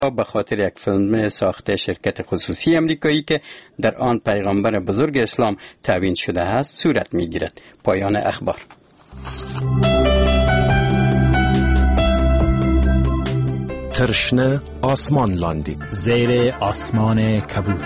به خاطر یک فیلم ساخته شرکت خصوصی امریکایی که در آن پیغمبر بزرگ اسلام تعیین شده است صورت می‌گیرد. پایان اخبار. ترشنه آسمان لاندید، زیر آسمان کبود.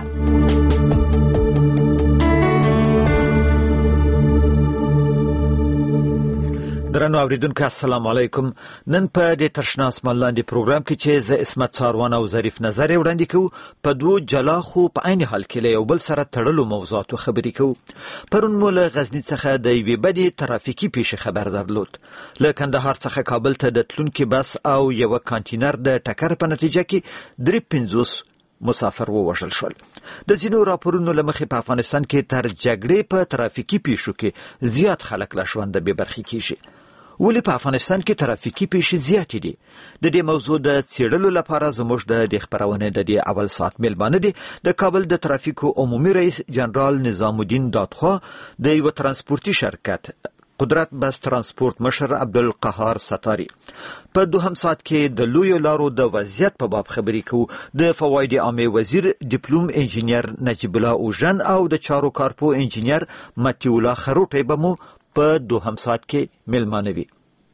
درنو اوریدونکو السلام علیکم. نن په دې ترشنه آسمان لاندې پروګرام کې چې زه اسمت ساروان او ظریف نظر وړاندې کوو په دوه جلا خو په عین حال کې له یو بل سره تړلو موضوعاتو خبرې کوو. پرون مو له غزنی څخه د یوې بدې ترافیکي پیښې خبر درلود. له کندهار څخه کابل ته د تلونکي بس او یو کانټینر د ټکر په نتیجه کې 53 مسافر ووژل شول. د ځینو راپورونو له مخې په افغانستان کې تر جګړې په ترافیکي پیښو کې زیات خلک له ژونده بې برخې کیږي. ولی په افغانستان کې ترافیکي پیښې زیاتې دي؟ د دې موضوع د څېړلو لپاره زموږ د خبرونې د دې اول ساعت میلمانه دي د کابل د ترافیکو عمومي رئیس جنرال نظام الدین دادخوا، د یو ترانسپورتي شرکت قدرت بس ترانسپورت مشر عبدالقهار ستاری. په دوهم ساعت کې د لویو لارو د وضعیت په باب خبرې کوو. د فواید عامه وزیر ډیپلوم انجینیر نجیب الله اوژن او د چارو کارپو انجینیر متي الله خروټی به مو په دوهم ساعت کې میلمانه وي.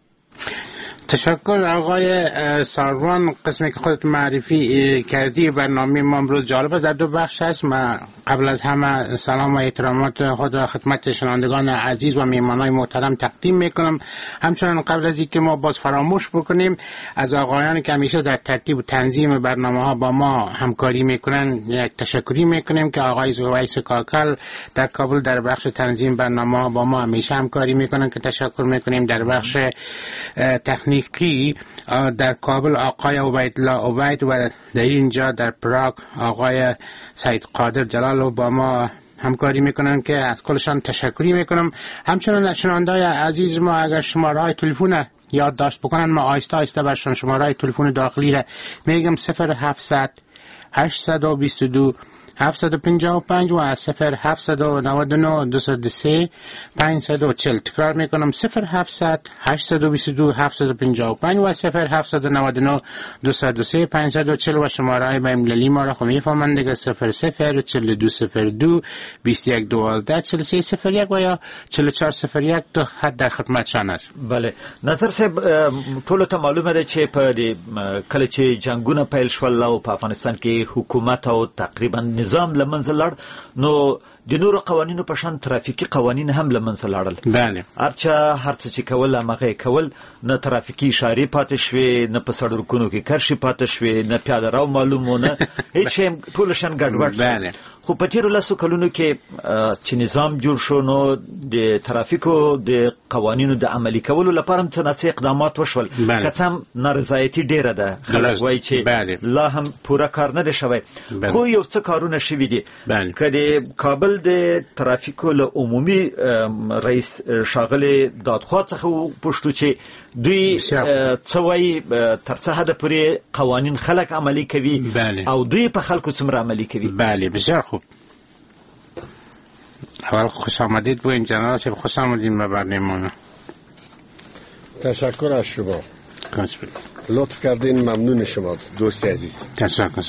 تشکر آقای ساروان. قسمی که خودت معرفی کردی برنامه ما امروز جالب است، در دو بخش است. ما قبل از همه سلام و احترامات خود را خدمت شنوندگان عزیز و میهمانان محترم تقدیم میکنم. همچنان قبل از اینکه ما باز فراموش بکنیم از آقایان که همیشه در ترتیب و تنظیم برنامه ها با ما همکاری میکنن یک تشکری میکنیم که آقای ویس کاکل در کابل در بخش تنظیم برنامه ها با ما همیشه همکاری میکنن که تشکر میکنیم. در بخش تکنیک در کابل آقای عبیدالله عبید و در اینجا در پراگ آقای سید قادر جلال با ما همکاری میکنن که از کلشان تشکری میکنم. همچنان شنوندگان عزیز ما اگر شماره تلفن یادداشت بکنن ما آهسته آهسته برشان شماره تلفن داخلی را میگم 0700 822 755 و 0799 203 540. تکرار میکنم 0700 822 755 و 0799 203 540 و شماره بین المللی ما را خو میفهمند دیگه 004202 2112 4301 و یا 4401 تو حد در خدمتشان است. بله نظر صاحب، ټول ته معلومه ده چې په کله چې جنگونه پیل شول او په افغانستان کې حکومت او تقریبا نظام لمنځه لاړ، نو د نورو قوانینو په شان ترافیکي قوانین هم لمنځه لاړل. بله هر څه چې کول هغه کول، نه ترافیکي اشارې پاتې شوې، نه په سړکونو کې کرښې پاتې شوې، نه پیاده رو معلومونه، هیڅ شی ټول شان ګډوډ. بله خو په تیرو لسو کلونو کې چې نظام جوړ شو نو د ترافیکو د قوانینو د عملي کولو لپاره څه اقدامات وشول. که څه هم نارضایتي ډیره ده، خلک وایي چې لا هم پوره کار نه دی شوی، خو یو څه کارونه شوي دي. که د کابل د ترافیکو له عمومي رئیس ښاغلي دادخوا څخه وپوښتو چې دوی څه وایي، تر څه حده پورې قوانین خلک عملي کوي او دوی په خلکو څومره عملي کوي. بله بسیار خوب. اول خوش آمدید بگویم جنرال صاحب، خوش آمدید به برنامه. تشکر از شما، لطف کردین، ممنون شما دوست عزیز. تشکر.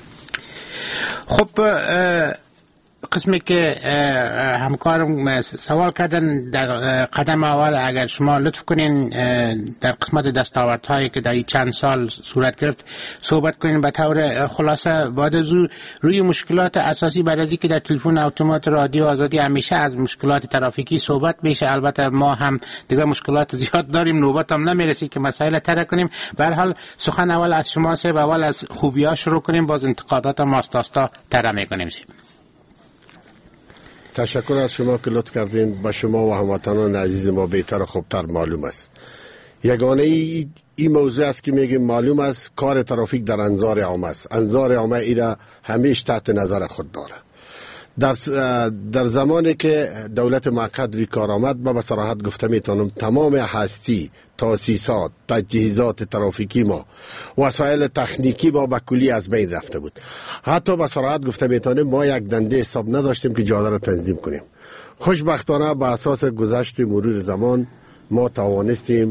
خب قسمی که همکارم سوال کردن در قدم اول اگر شما لطف کنین در قسمت دستاوردهایی که در این چند سال صورت گرفت صحبت کنین به طور خلاصه. بعد از روی مشکلات اساسی بعد از اینکه در تلفن اتومات رادیو آزادی همیشه از مشکلات ترافیکی صحبت میشه، البته ما هم دیگه مشکلات زیاد داریم، نوبت هم نمیرسی که مسائل طرح کنیم. به هر حال سخن اول از شما صاحب، اول از خوبی‌ها شروع کنیم، باز انتقادات ما آستا طرح میکنیم. تشکر از شما که لطف کردین. به شما و هموطنان عزیز ما بهتر و خوبتر معلوم است. یگانه این موضوع است که میگیم معلوم است کار ترافیک در انظار عامه است. انظار عامه ایرا همیشه تحت نظر خود داره. در زمانی که دولت موقت روی کار آمد، با صراحت گفته میتونم تمام هستی، تاسیسات، تجهیزات ترافیکی ما، وسایل تکنیکی ما به کلی از بین رفته بود. حتی با صراحت گفته میتونم ما یک دنده حساب نداشتیم که جاده را تنظیم کنیم. خوشبختانه به اساس گذشت مرور زمان ما توانستیم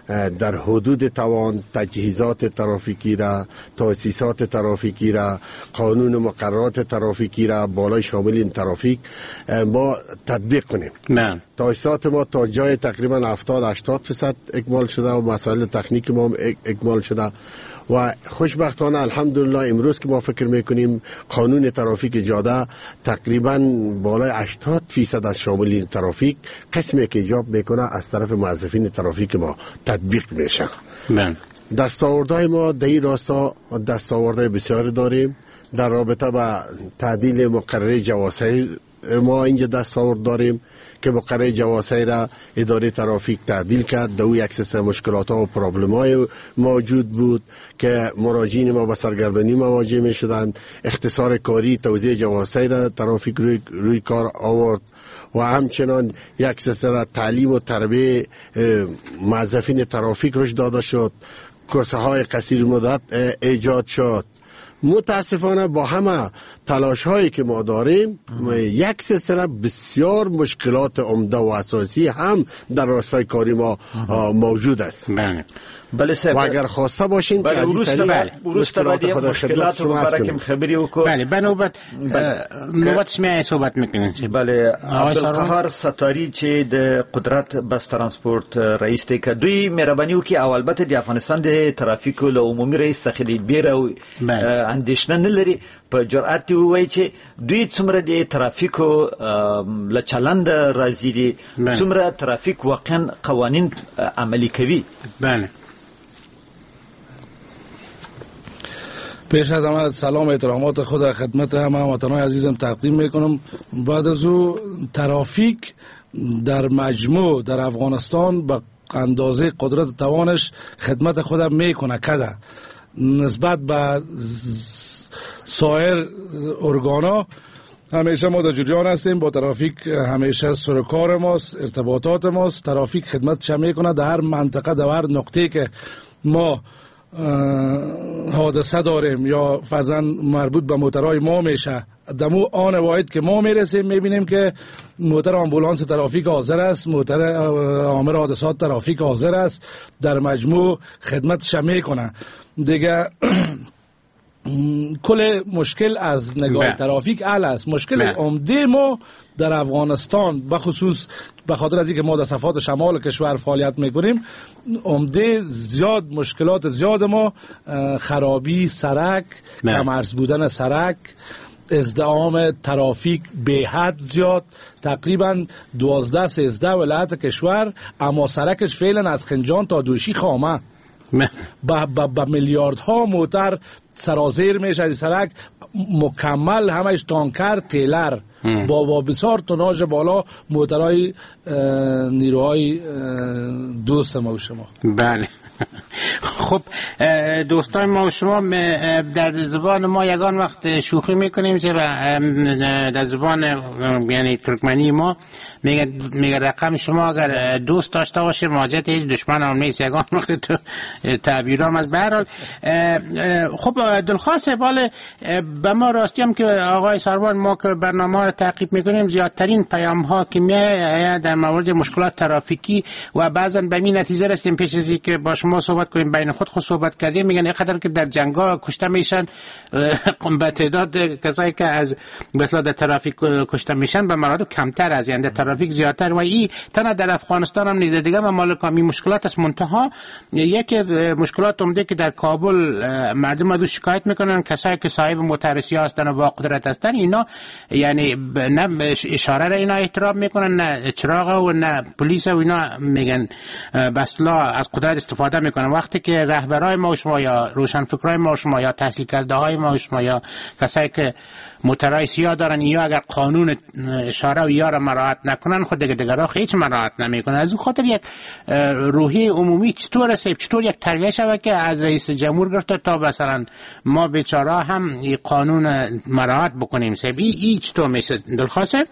در حدود توان تجهیزات ترافیکی را، تاسیسات ترافیکی را، قانون مقررات ترافیکی را بالای شامل این ترافیک ما تطبیق کنیم. نه تاسیسات ما تا جای تقریبا 70-80% اکمال شده و مسائل تکنیک ما اکمال شده و خوشبختانه الحمدلله امروز که ما فکر میکنیم قانون ترافیک جاده تقریبا بالای 80% از شامل این ترافیک قسمی که ایجاب میکنه از طرف موظفین ترافیک ما تطبیق میشه. دستاوردهای ما در این راستا دستاوردهای بسیاری داریم. در رابطه با تعدیل مقرره جواسیر ما اینجا دستاورد داریم که مقرره جواسیر را اداره ترافیک تعدیل کرد. دو یک سلسله مشکلات ها و پرابلم های موجود بود که مراجعین ما به سرگردانی مواجه می شدند. اختصار کاری توزیع جواسیر ترافیک روی کار آورد و همچنان یک سلسله تعلیم و تربیه موظفین ترافیک روش داده شد. کورس های قصیر مدت ایجاد شد. متاسفانه با همه تلاش هایی که ما داریم یک سلسله بسیار مشکلات عمده و اساسی هم در راستای کاری ما موجود است. بله و اگر خواسته باشین که از این طریق مشکلات مشکلات رو برکم خبری وکړو. بله به نوبت شما صحبت میکنین. بله عبدالقهار ستاری چې د قدرت بس ترانسپورت رئیس دی که دوی مهرباني وکړي او البته د افغانستان د ترافیکو له عمومي رئیس څخه د بیره اندېښنه نه لري په جرأت وایي چې دوی څومره د ترافیکو له چلند راضي دي، څومره ترافیک واقعا قوانین عملی کوي. بله پیش از همه سلام احترامات خود خدمت همه هموطنان عزیزم تقدیم میکنم. بعد از او ترافیک در مجموع در افغانستان به اندازه قدرت توانش خدمت خود میکنه کده نسبت به سایر ارگانا. همیشه ما در جریان هستیم با ترافیک، همیشه سرکار ماست، ارتباطات ماست. ترافیک خدمت چه میکنه در هر منطقه در هر نقطه که ما حادثه داریم یا فرضاً مربوط به موترهای ما میشه، دمو آن واحد که ما میرسیم میبینیم که موتر آمبولانس ترافیک حاضر است، موتر عامل حادثات ترافیک حاضر است، در مجموع خدمتش میکنه دیگه. کل مشکل از نگاه ترافیک حل است. مشکل عمده ما در افغانستان بخصوص به خاطر از اینکه ما در صفحات شمال کشور فعالیت میکنیم، عمده زیاد مشکلات زیاد ما خرابی سرک، کم‌عرض بودن سرک، ازدحام ترافیک به حد زیاد، تقریبا 12-13 ولایت کشور اما سرکش فعلا از خنجان تا دوشی خامه با میلیاردها موتر سرازیر میشه. این سرک مکمل همش تانکر تیلر با بسیار توناژ بالا، موترهای نیروهای دوست ما و شما. بله خب دوستان ما و شما در زبان ما یگان وقت شوخی میکنیم که در زبان یعنی ترکمنی ما میگه رقم شما اگر دوست داشته باشه مواجهت هیچ دشمن هم نیست. یگان وقت تعبیرام از برحال. خب دلخواست باله به ما راستی هم که آقای سروان ما که برنامه ها رو تعقیب میکنیم زیادترین پیام ها که میاد در مورد مشکلات ترافیکی و بعضا به این نتیجه رسیدیم پیش از که با شما صحبت کنیم بین خود صحبت کردیم، میگن اینقدر که در جنگا کشته میشن به تعداد کسایی که از مثلا در ترافیک کشته میشن به مراتب کمتر از یعنی ترافیک زیادتر و این تنها در افغانستان هم نیست دیگه. ممالک می مشکلات از منتها یک مشکلات عمده که در کابل مردم از شکایت میکنن کسایی که صاحب موترسی هستن و با قدرت هستن اینا یعنی نه اشاره را اینا احترام میکنن، نه چراغ و نه پلیس و اینا میگن بسلا از قدرت استفاده میکنن. وقتی که رهبرای ما و شما یا روشنفکرای ما و شما یا تحصیل کرده های ما و شما یا کسایی که موترهای سیاه دارن یا اگر قانون اشاره و یا را مراعات نکنن خود دیگران هیچ مراعات نمیکنن. از اون خاطر یک روحی عمومی چطور یک تربیه شود که از رئیس جمهور گرفته تا مثلا ما بیچاره هم این قانون مراعات بکنیم. این چطور میشه دلخواسته؟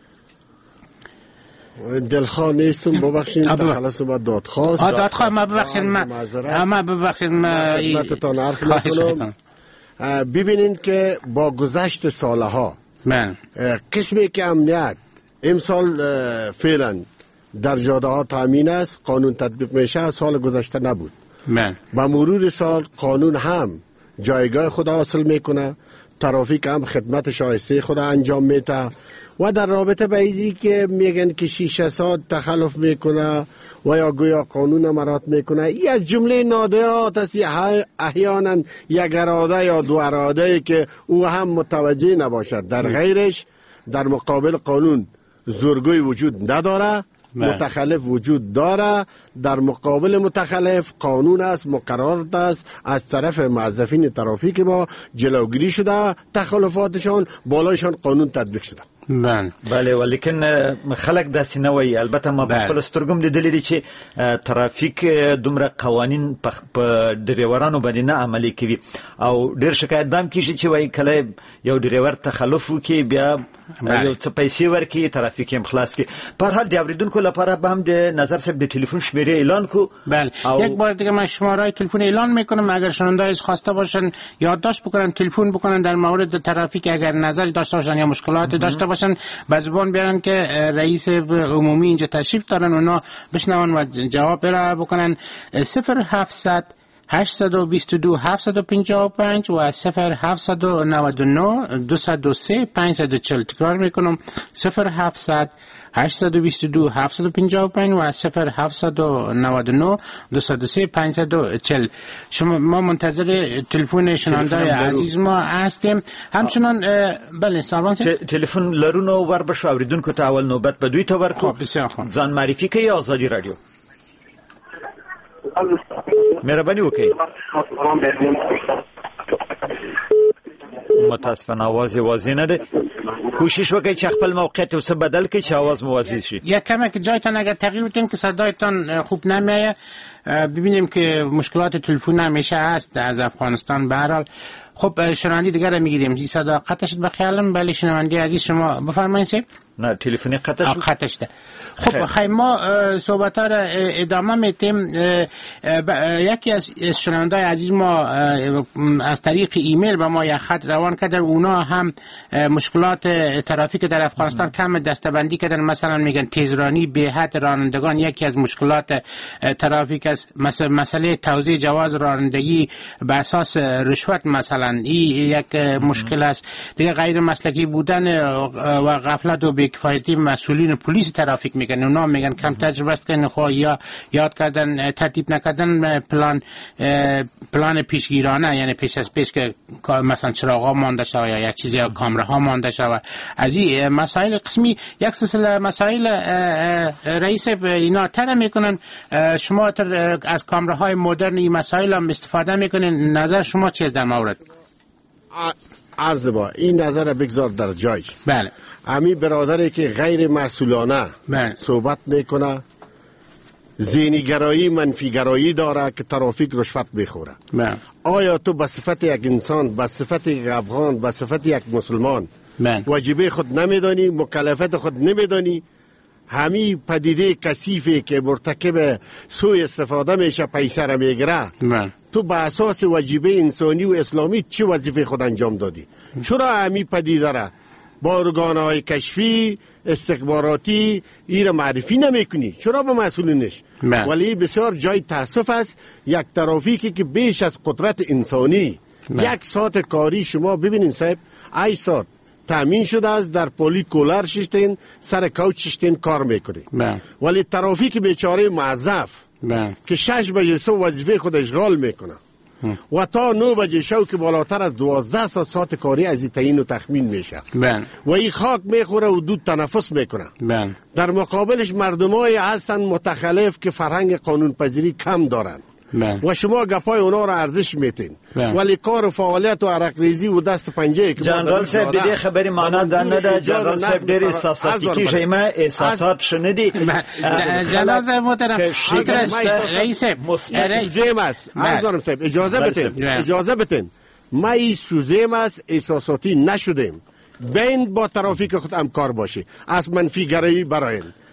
دلخواه نیستم ببخشید خلاص با دادخواست ما ببخشید خدمتتان عرض میکنم. ببینین که با گذشت سالها قسمی که امنیت امسال فعلا در جاده ها تامین است، قانون تطبیق میشه. سال گذشته نبود. با مرور سال قانون هم جایگاه خود حاصل میکنه، ترافیک هم خدمت شایسته خود انجام میده. و در رابطه به ایزی که میگن که 6 ساعت تخلف میکنه و یا گویا قانون مراعات میکنه، یک جمله نادرات است. احیانا یک اراده یا دو اراده که او هم متوجه نباشد. در غیرش در مقابل قانون زورگوی وجود نداره، متخلف وجود داره. در مقابل متخلف قانون است، مقررات است، از طرف موظفین ترافیک ما جلوگیری شده، تخلفاتشان بالایشان قانون تطبیق شده. بله ولیکن خلک داسې نه وایي. البته ما په خپل سترګم لیدلي دي چې ترافیک دومره قوانین په ډریورانو باندې نه عملي کوي او ډېر شکایت دام کیږي چې وایي کله یو ډریور تخلف وکړي بیا یو څه پیسې ورکړي ترافیک هم خلاص کړي. په هر حال د اوریدونکو لپاره به هم د نظر صاحب د تلیفون شمیره اعلان کو. بله یک بار دیگه من شماره تلفن اعلان میکنم، اگر شنونده از خواسته باشن یادداشت بکنن، تلفن بکنن، در مورد ترافیک اگر نظری داشته باشن یا مشکلات داشته باشن به زبان بیارن که رئیس عمومی اینجا تشریف دارن، اونا بشنون و جواب ارائه بکنن. 0700 822 755 و 0799 203 540. تکرار میکنم 0700 822 755 و 0799 203 540. شما ما منتظر تلفن شنونده عزیز ما هستیم. همچنان بله سلام تلفن لرونو ور بشو اوریدونکو ته اول نوبت به دوی ته ورکو. بسیار خوب. ځان معرفي کوي آزادی رادیو. مهرباني وکړئ. متاسفانه आवाज واضح نه ده. کوشش وکړئ چې خپل موقعیت وسه بدل کړئ چې आवाज واضح شي. یک کمی که جایتان اگر تغییر بدین که صدایتان خوب نمیاد. ببینیم که مشکلات تلفن همیشه هست از افغانستان. به هر حال خب شنوندی دیگر میگیریم. این صدا قطع شد بخیالم. بله شنوندی عزیز شما بفرمایید سیب. نه تلفنی قطع شده. خب خیلی ما صحبت ها را ادامه میتیم. یکی از شنوندای عزیز ما از طریق ایمیل به ما یک خط روان کردن. اونا هم مشکلات ترافیک در افغانستان کم دستبندی کردن. مثلا میگن تیزرانی به حد رانندگان یکی از مشکلات ترافیک است. مسئله توزیع جواز رانندگی به اساس رشوت مثلا این یک مشکل است. دیگه غیر مسلکی بودن و غفلت و بی‌کفایتی مسئولین پلیس ترافیک میگن. اونا میگن کم تجربه است که نخواه یا یاد کردن ترتیب نکردن پلان پیشگیرانه، یعنی پیش از پیش که مثلا چراغا مانده شود یا یک چیزی یا کامراها مانده شود. از این مسائل قسمی یک سلسله مسائل رئیس اینا طرح میکنن. شما از کامراهای مدرن این مسائل هم استفاده میکنین. نظر شما چیه در مورد؟ عرض با این نظر بگذار در جای. بله امی برادری که غیر مسئولانه صحبت میکنه، ذهنی‌گرایی منفی‌گرایی داره که ترافیک رشوت میخوره. آیا تو به صفت یک انسان، به صفت یک افغان، به صفت یک مسلمان واجبه خود نمیدانی، مکلفیت خود نمیدانی؟ همی پدیده کثیفی که مرتکب سوء استفاده میشه پیسه را میگیره، تو به اساس واجبه انسانی و اسلامی چه وظیفه خود انجام دادی؟ چرا همی پدیده را با ارگانهای کشفی استخباراتی این معرفی نمیکنی؟ چرا به مسئولینش؟ ولی بسیار جای تاسف است یک ترافیکی که بیش از قدرت انسانی یک ساعت کاری شما ببینین صاحب 8 ساعت تامین شده است، در پلی کولر ششتین سر کوچ ششتین کار میکنی. ولی ترافیک بیچاره موظف که 6 بجه صبح وظیفه خود اشغال میکنه و تا 9 بجه شو که بالاتر از 12 ساعت کاری از تعیین و تخمین میشه و این خاک میخوره و دود تنفس میکنه. در مقابلش مردمای هستن متخلف که فرهنگ قانون پذیری کم دارن و شما گپای اونا را ارزش میتین، ولی کار و فعالیت و عرق ریزی و دست پنجه که جنرال صاحب دیگه خبری معنا دانه. جنرال صاحب ډېر احساساتي کیږي. ما احساسات شنیدی. جنرال صاحب محترم رئیس زیم است. عزیزم صاحب اجازه بتین ما این سوزیم است، احساساتی نشدیم. بین با ترافیک خود همکار باشی، از منفی گرایی براین.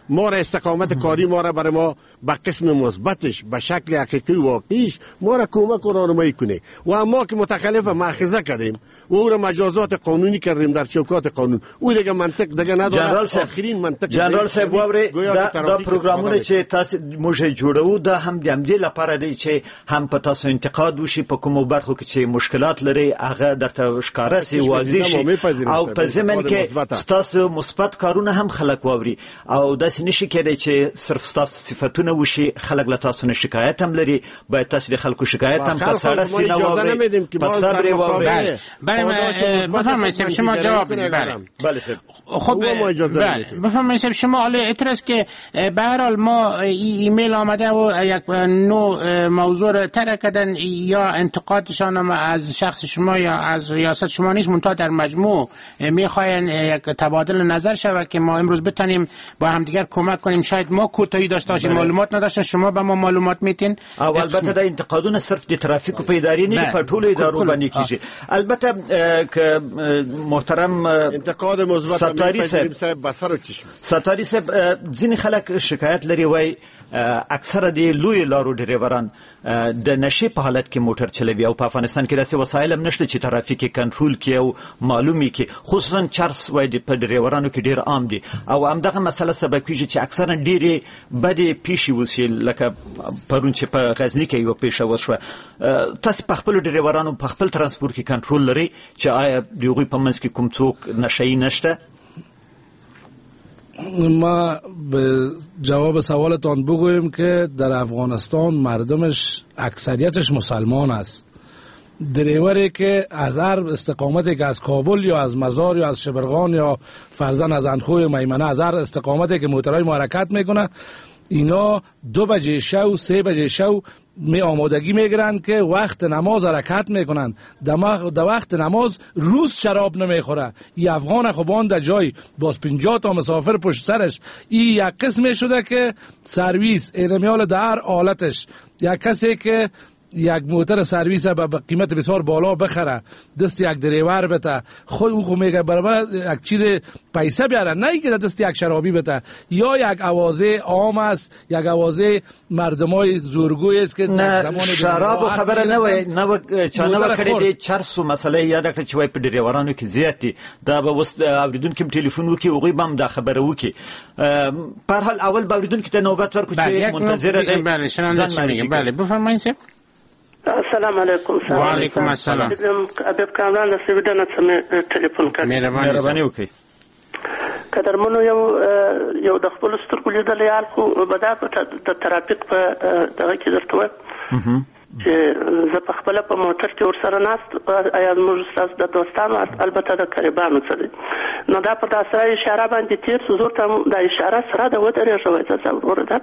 ما را استقامت کاری ما را برای ما به قسم مثبتش به شکل حقیقی واقعیش ما را کمک و راهنمایی کنه و ما که متخلف مأخذه کردیم و او را مجازات قانونی کردیم در چوکات قانون او دیگه منطق دیگه نداره. آخرین منطق جنرال صاحب ووري دا پروګرامونه چې تاسو موږ جوړو دا هم د همدې لپاره دی چې هم په تاسو انتقاد وشي په کومو برخو کې چې مشکلات لري هغه درته ښکاره سي واضح شي او په ضمن کې تاسو مثبت کارونه هم خلک ووري او داسې نشي کېدای چې صرف تاسو صفاتونه وشي خلک له تاسو نه شکایت هم لري باید تاسو د خلکو شکایت هم په ساده سینه ووري په صبر ووري. بفرمایید شما جواب بدید. بله خب بفرمایید شما حالا اعتراض که به هر حال ما ایمیل آمده و یک نوع موضوع را طرح کردن یا انتقادشان از شخص شما یا از ریاست شما نیست منتها در مجموع میخواین یک تبادل نظر شود که ما امروز بتونیم با همدیگر کمک کنیم. شاید ما کوتاهی داشته باشیم معلومات نداشته شما به ما معلومات میتین. البته دا انتقادونه صرف د ترافیک په ادارې نه په ټولو ادارو باندې کیږي. البته که محترم انتقاد مثبت ستاری صاحب بسر و چشم ستاری صاحب ځینې خلک شکایت لري وای اکثره د لوی لارو ډریوران د نشي په حالت کې موټر چلوي او په افغانستان کې داسې وسایل هم نشته چې ترافیک کنټرول کړي او معلومي کړي خصوصا چرس وای د ډریورانو کې ډیر عام دي او همدغه مسله سبب کیږي چې اکثرا ډیره بدې پیښې وسی لکه پرون چې په غزنی کې یو پیښه وشوه. تاسو په خپل ډریورانو په خپل ترانسپورت کې کنټرول لري چې آیا دوی په منځ کې کوم څوک نشي نشته؟ ما به جواب سوالتان بگویم که در افغانستان مردمش اکثریتش مسلمان است. دریوری که از هر استقامتی که از کابل یا از مزار یا از شبرغان یا فرزن از اندخوی میمنه از هر استقامتی که موترهای حرکت میکنه اینا 2 بجه شو 3 بجه شو می آمادگی میگیرند که وقت نماز حرکت میکنند. در وقت نماز روز شراب نمیخوره. این افغان خوبان در جای باز 50 تا مسافر پشت سرش این یک قسمی شده که سرویس اینمیال در حالتش یک کسی که یک موتر سرویس به قیمت بسیار بالا بخره دست یک دریور بده خود او میگه برابر یک چیز پیسه بیاره نه که دست یک شرابی بده یا یک اوازه عام است یک اوازه مردمای زورگوی است که در زمان شراب خبره نه چانه کړي چرس مسئله یاد کړی چې وای په دریورانو کې زیاتی دا به وست اوریدونکو ټلیفون وکي او غي بم دا خبره وکي په هر حال اول اوریدونکو ته نوبت ورکړو چې منتظر دي. بله شنونده بله بفرمایید. السلام علیکم. و علیکم السلام. ابيب کامران د سویډن څخه ټلیفون کوي. مهرباني وکړئ. قدرمنو یو د خپل سترګو لیدل یال خو بدا د ترافیک په دغه کې درته وایم چې زه په خپل په موټر کې ورسره ناست ایا موږ تاسو د دوستانو البته د قریبانو سره نو دا په تاسو اشاره باندې تیر زور ته د اشاره سره د ودرې شوې تاسو ورته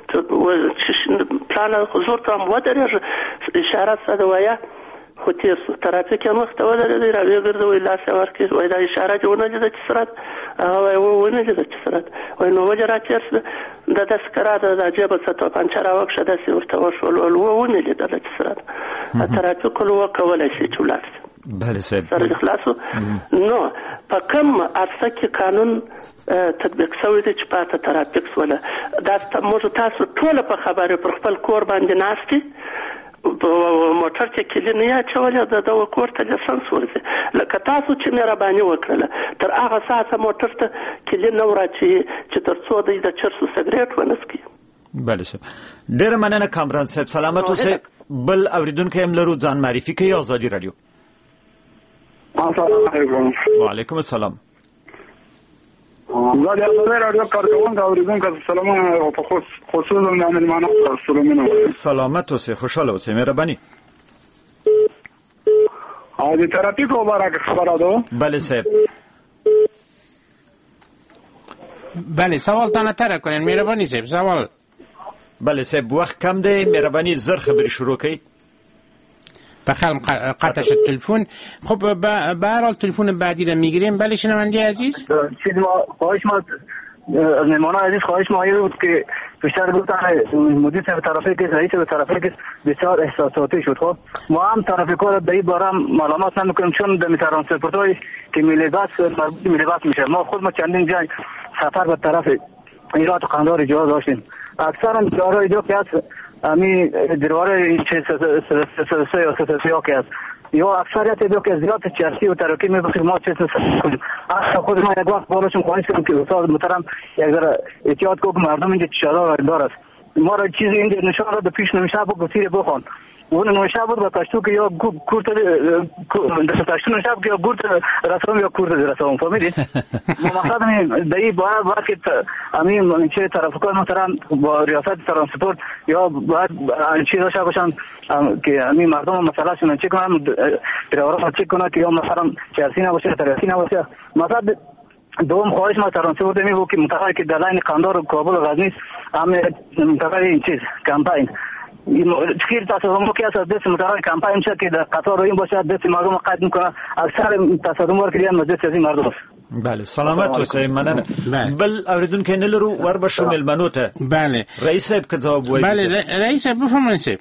پلان حضور ته ودرې اشاره سره وایا خو تیر ترافیک مخته ودرې راوي ګرځوي لاس ورکې وای دا اشاره جوړه دي چې سره او ونه دي چې سره وای نو وجه راځي د تذکرات د جبه ستو پنځه راوښه د سورته وشول او ونه دي د سره ترافیک لو کولای شي چې ولر بله صاحب سره خلاصو نو په کوم اساس کې قانون تطبیق شوی دی چې پاته ترافیک ولا دا موږ تاسو ټول په خبره پر خپل کور باندې ناشتي موټر کې کلی نه اچولې د کور ته لسنس ورته لکه تاسو چې مهرباني وکړه تر هغه ساعته موټر ته کلی نه ورچی چې تر څو د چرسو سیګریټ ونسکي. بله صاحب ډېر مننه کامران صاحب سلامت اوسئ. بل اوریدونکو هم لرو ځان معرفي کوي آزادي رادیو. السلام علیکم. وعلیکم السلام. زه د آزادي رادیو کارکوونکی اوریدونکو سلام او په خصوصا د مېلمانه سلامونه. سلامت اوسئ خوشاله اوسئ مهرباني. او د ترافیک مبارک خبره ده. بله صاحب. بله سوال تانه تره کنین مهربانی صاحب سوال. بله صاحب وقت کم ده مهربانی زر خبری شروع کی. بخیر قطع شد تلفن. خب به هر حال تلفن بعدی رو میگیریم. بله شنونده عزیز چیز ما خواهش ما از مهمانان عزیز خواهش ما این بود که بیشتر گفتن مدیر صاحب ترافیک رئیس ترافیک بسیار احساساتی شد. خب ما هم ترافیک‌ها رو در این باره معلومات نمی‌کنیم چون در ترانسپورت‌های که میلیباس مربوط میلیباس میشه. ما خود ما چندین جای سفر به طرف ایراد قندار جا داشتیم. اکثرا جاهای جو که هست امی دیوار این چیز سه یا سه که هست یا اکثریت دو که زیاد چرسی و ترکی میگوید ما چیز کنیم. اصلا خود ما یک وقت بالاشون خواهش کنیم که استاد محترم یک ذره احتیاط کنیم مردم اینجا چادر دار است. ما را چیزی اینجا نشان داد پیش نمیشه بگو سیر بخوان. اون نوشته بود با کشتو که یا کورت کشتو نوشته بود که یا کورت رسوم یا کورت رسوم فهمیدید؟ مقصد من دایی باید که همین چه طرفکار محترم با ریاست ترانسپورت یا باید چیز داشته باشن که همین مردم مسئله شون چک کنن درورا چک کنن که یا مثلا چرسی نباشه ترسی نباشه. مثلا دوم خواهش ما ترانسپورت می بود که منطقه که در لاین قندار و کابل و غزنی هم منطقه این چیز کمپاین تخیر تصادم که از دست مدارای کمپاین شد که در قطار این باشه دست مردم قید میکنه اکثر تصادم ور کردن مجلس از مردم است. بله سلامت اوسئ مننه. بل اوریدون که نلرو ور بشو ملمنوته. بله رئیس صاحب که جواب وایي. بله رئیس صاحب بفرمایید.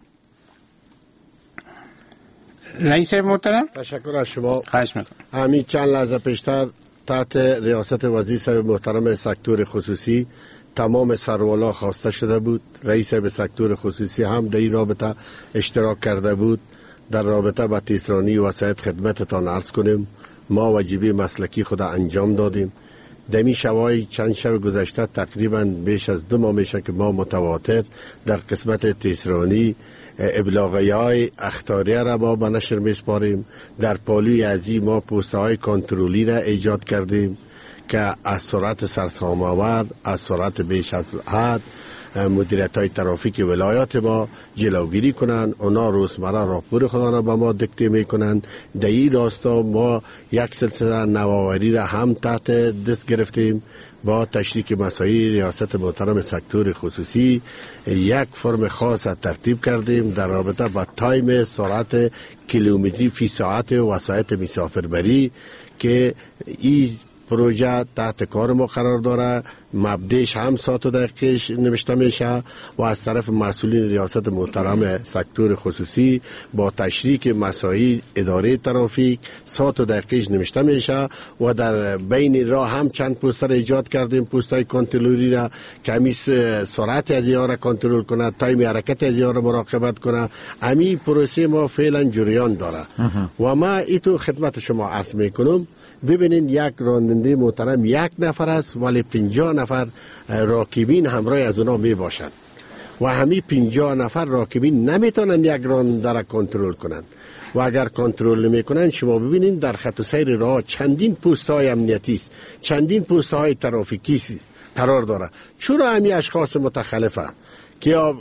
رئیس صاحب محترم تشکر از شما. خواهش میکنم. همین چند لحظه پیشتر تحت ریاست وزیر صاحب محترم سکتور خصوصی تمام سروالا خواسته شده بود. رئیس به سکتور خصوصی هم در این رابطه اشتراک کرده بود. در رابطه با تیزرانی وسایط خدمتتان عرض کنیم ما واجبی مسلکی خود انجام دادیم. دمی شبای چند شب گذشته تقریبا بیش از 2 ماه میشه که ما متواتر در قسمت تیزرانی ابلاغیه‌های اخطاریه را ما به نشر میسپاریم. در پالوی ازی ما پوسته های کنترلی را ایجاد کردیم که از سرعت سرسام‌آور، از سرعت بیش از حد مدیریت های ترافیک ولایات ما جلوگیری کنند. اونا روزمره راپور خودانا به ما دکته میکنند. در این راستا ما یک سلسله نوآوری را هم تحت دست گرفتیم. با تشریک مساعی ریاست محترم سکتور خصوصی یک فرم خاص ترتیب کردیم در رابطه با تایم سرعت کیلومتری فی ساعت وسایط مسافربری که این پروژه تحت کار ما قرار داره. مبدأش هم ساعت و دقیقش نوشته میشه و از طرف مسئولین ریاست محترم سکتور خصوصی با تشریک مساعی اداره ترافیک ساعت و دقیقش نوشته میشه و در بین راه هم چند پوستر ایجاد کردیم. پوستای کنترلی را که همی سرعت از این را کنترل کنه، تایم حرکت از این را مراقبت کنه. همی پروسه ما فعلا جریان داره و ما ایتو خدمت شما عرض میکنم. ببینین یک راننده محترم 1 نفر است ولی 50 نفر راکبین همراه از اونا می باشند و همین 50 نفر راکبین نمیتونن یک راننده را کنترل کنن و اگر کنترل نمیکنن شما ببینین در خط و سیر راه چندین پوست های امنیتی است، چندین پوست های ترافیکی قرار داره. چرا همین اشخاص متخلفه که یا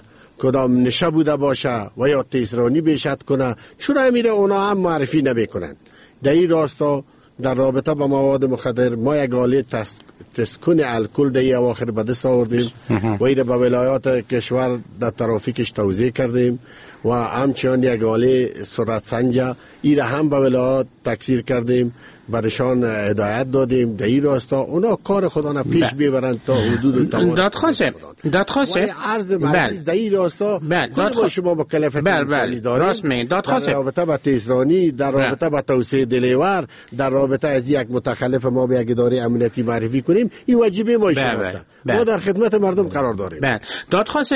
کدام نشه بوده باشه و یا تیزرانی بیشت کنه چرا همین اونا هم معرفی نمیکنن؟ در این راستا در رابطه با مواد مخدر ما یک آله تسکن الکل در این اواخر به دست آوردیم و این به ولایات کشور در ترافیکش توزیع کردیم و همچنان یک آله سرعت سنجه این هم به ولایات تکثیر کردیم، برشان هدایت دادیم. در این راستا اونا کار خودانا پیش ببرند تا حدود تمام. دادخواست عرض مجلس در این راستا خود با شما مکلفیت داریم. راست میگین. دادخواست در رابطه با تیزرانی، در رابطه با توسعه دلیور، در رابطه از یک متخلف ما به یک اداره امنیتی معرفی کنیم، این واجبه ما است. ما در خدمت مردم قرار داریم. دادخواست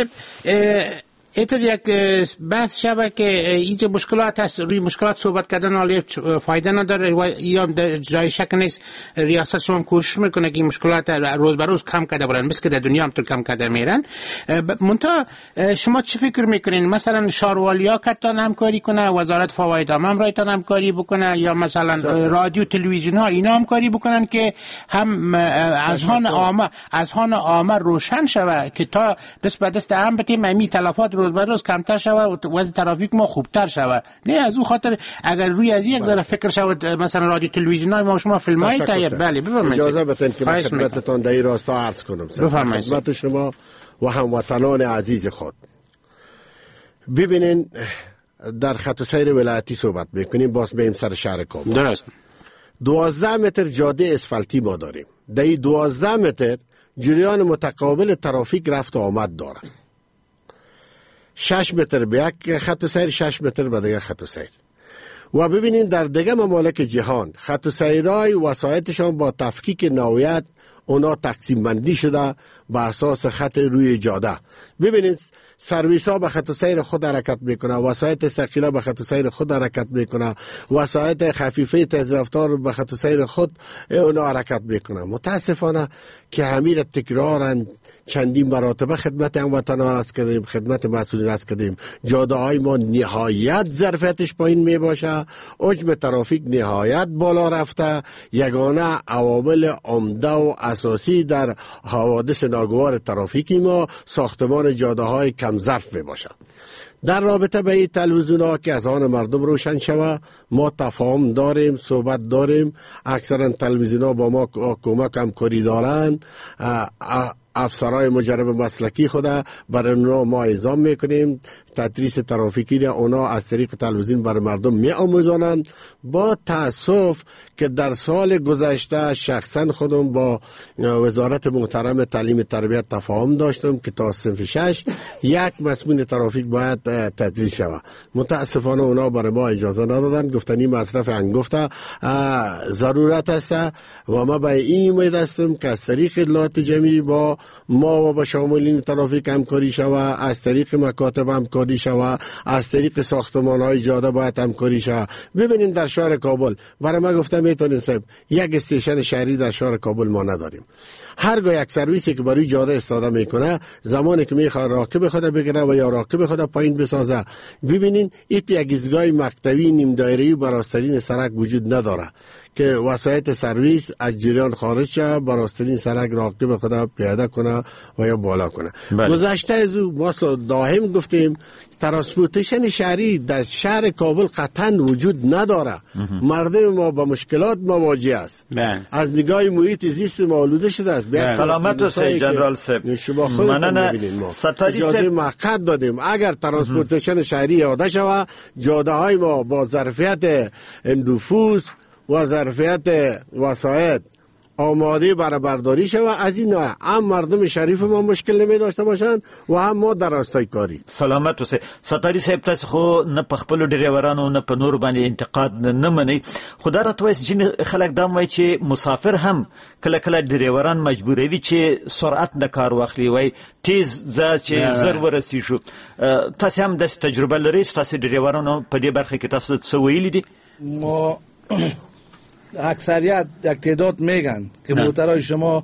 اینطور یک بحث شبه که اینجا مشکلات هست، روی مشکلات صحبت کردن حالی فایده نداره و یا جای شک نیست ریاست شما کوشش میکنه که این مشکلات روز به روز کم کرده برن، مثل که در دنیا هم تو کم کرده میرن. منتها شما چه فکر میکنین مثلا شهروالیا کتان همکاری کنه، وزارت فواید هم رایتان همکاری بکنه یا مثلا رادیو تلویزیون ها اینا همکاری بکنن که هم اذهان عامه روشن شوه که تا دست به دست هم بتیم امی تلفات روز به روز کمتر شود و وضع ترافیک ما خوبتر شود. نه از اون خاطر اگر روی از یک ذره فکر شود مثلا رادیو تلویزیون‌های ما شما فیلم‌های تایید. بله بفرمایید. اجازه بدین که من خدمتتان در این راستا عرض کنم. خدمت شما و هموطنان عزیز خود. ببینین در خط و سیر ولایتی صحبت میکنیم، باز بریم سر شهر کابل. درست. 12 متر جاده اسفالتی ما داریم. در این 12 متر جریان متقابل ترافیک رفت و آمد داره. 6 متر به یک خط و سیر، 6 متر به دیگر خط و سیر. و ببینین در دیگه ممالک جهان خط و سیرهای وسایطشان با تفکیک نوعیت اونا تقسیم بندی شده به اساس خط روی جاده. ببینید سرویس ها به خط سیر خود حرکت میکنه، وسایط ثقیله به خط سیر خود حرکت میکنه، وسایط خفیفه تیز رفتار به خط سیر خود اونا حرکت میکنه. متاسفانه که همین تکرارن چندین مراتبه خدمت هموطنان است کردیم، خدمت مسئولین است کردیم. جاده های ما نهایت ظرفیتش پایین می باشه، حجم ترافیک نهایت بالا رفته. یگانه عوامل عمده و اساسی در حوادث ناگوار ترافیکی ما ساختمان جاده های کم ظرف می باشه. در رابطه به این تلویزیون ها که از آن مردم روشن شوه، ما تفاهم داریم، صحبت داریم. اکثرا تلویزیون ها با ما کمک همکاری دارن. افسرهای مجرب مسلکی خدا برای اونا ما اعزام میکنیم. تدریس ترافیکی را اونا از طریق تلویزیون برای مردم می آموزانند. با تاسف که در سال گذشته شخصا خودم با وزارت محترم تعلیم تربیت تفاهم داشتم که تا صنف 6 یک مسئول ترافیک باید تدریس شود. متاسفانه اونا برای ما اجازه ندادن، گفتن این مصرف انگفته ضرورت است و ما به این امید هستم که از طریق اطلاعات جمعی با ما و با شاملین ترافیک همکاری شود، از طریق مکاتب همکاری شود، از طریق ساختمان های جاده باید همکاری شود. ببینید در شهر کابل برای ما گفتم میتونین صاحب یک استیشن شهری در شهر کابل ما نداریم. هرگاه یک سرویسی که برای جاده استفاده میکنه، زمانی که میخواد راکب خود بگیره و یا راکب خود پایین بسازه، ببینین یک ایستگاه مقطعی نیم دایره‌ای بر آستین سرک وجود نداره که وسایط سرویس از جریان خارج شه، بر آستین سرک راکب خود پیاده کنه و یا بالا کنه. گذشته از ما دائم گفتیم ترانسپورتیشن شهری در شهر کابل قطعا وجود نداره. مردم ما با مشکلات مواجه است. از نگاه محیط زیست ما آلوده شده است. سلامت و سید جنرال صاحب، شما خودتون ببینید ما اجازه موقت دادیم. اگر ترانسپورتیشن شهری اعاده شود، جاده های ما با ظرفیت نفوس و ظرفیت وسایط آماده برای برداری شود، از این نوع هم مردم شریف ما مشکل نمی داشته باشند و هم ما در راستای کاری. سلامت اوسه. ستاری صاحب تاسو خو نه په خپل ډریورانو نه په نور باندې انتقاد نه منئ، خو دا راته وایي چې خلک دا وایي چې مسافر هم کله کله ډریوران مجبوروي چې سرعت نه کار واخلي، وایي تیز ځه چې زر ورسیږو. تاسو هم داسې تجربه لرئ؟ تاسو ډریورانو په دې برخه کې تاسو څه ویلي دي؟ ما اکثریت یک تعداد میگن که موترهای شما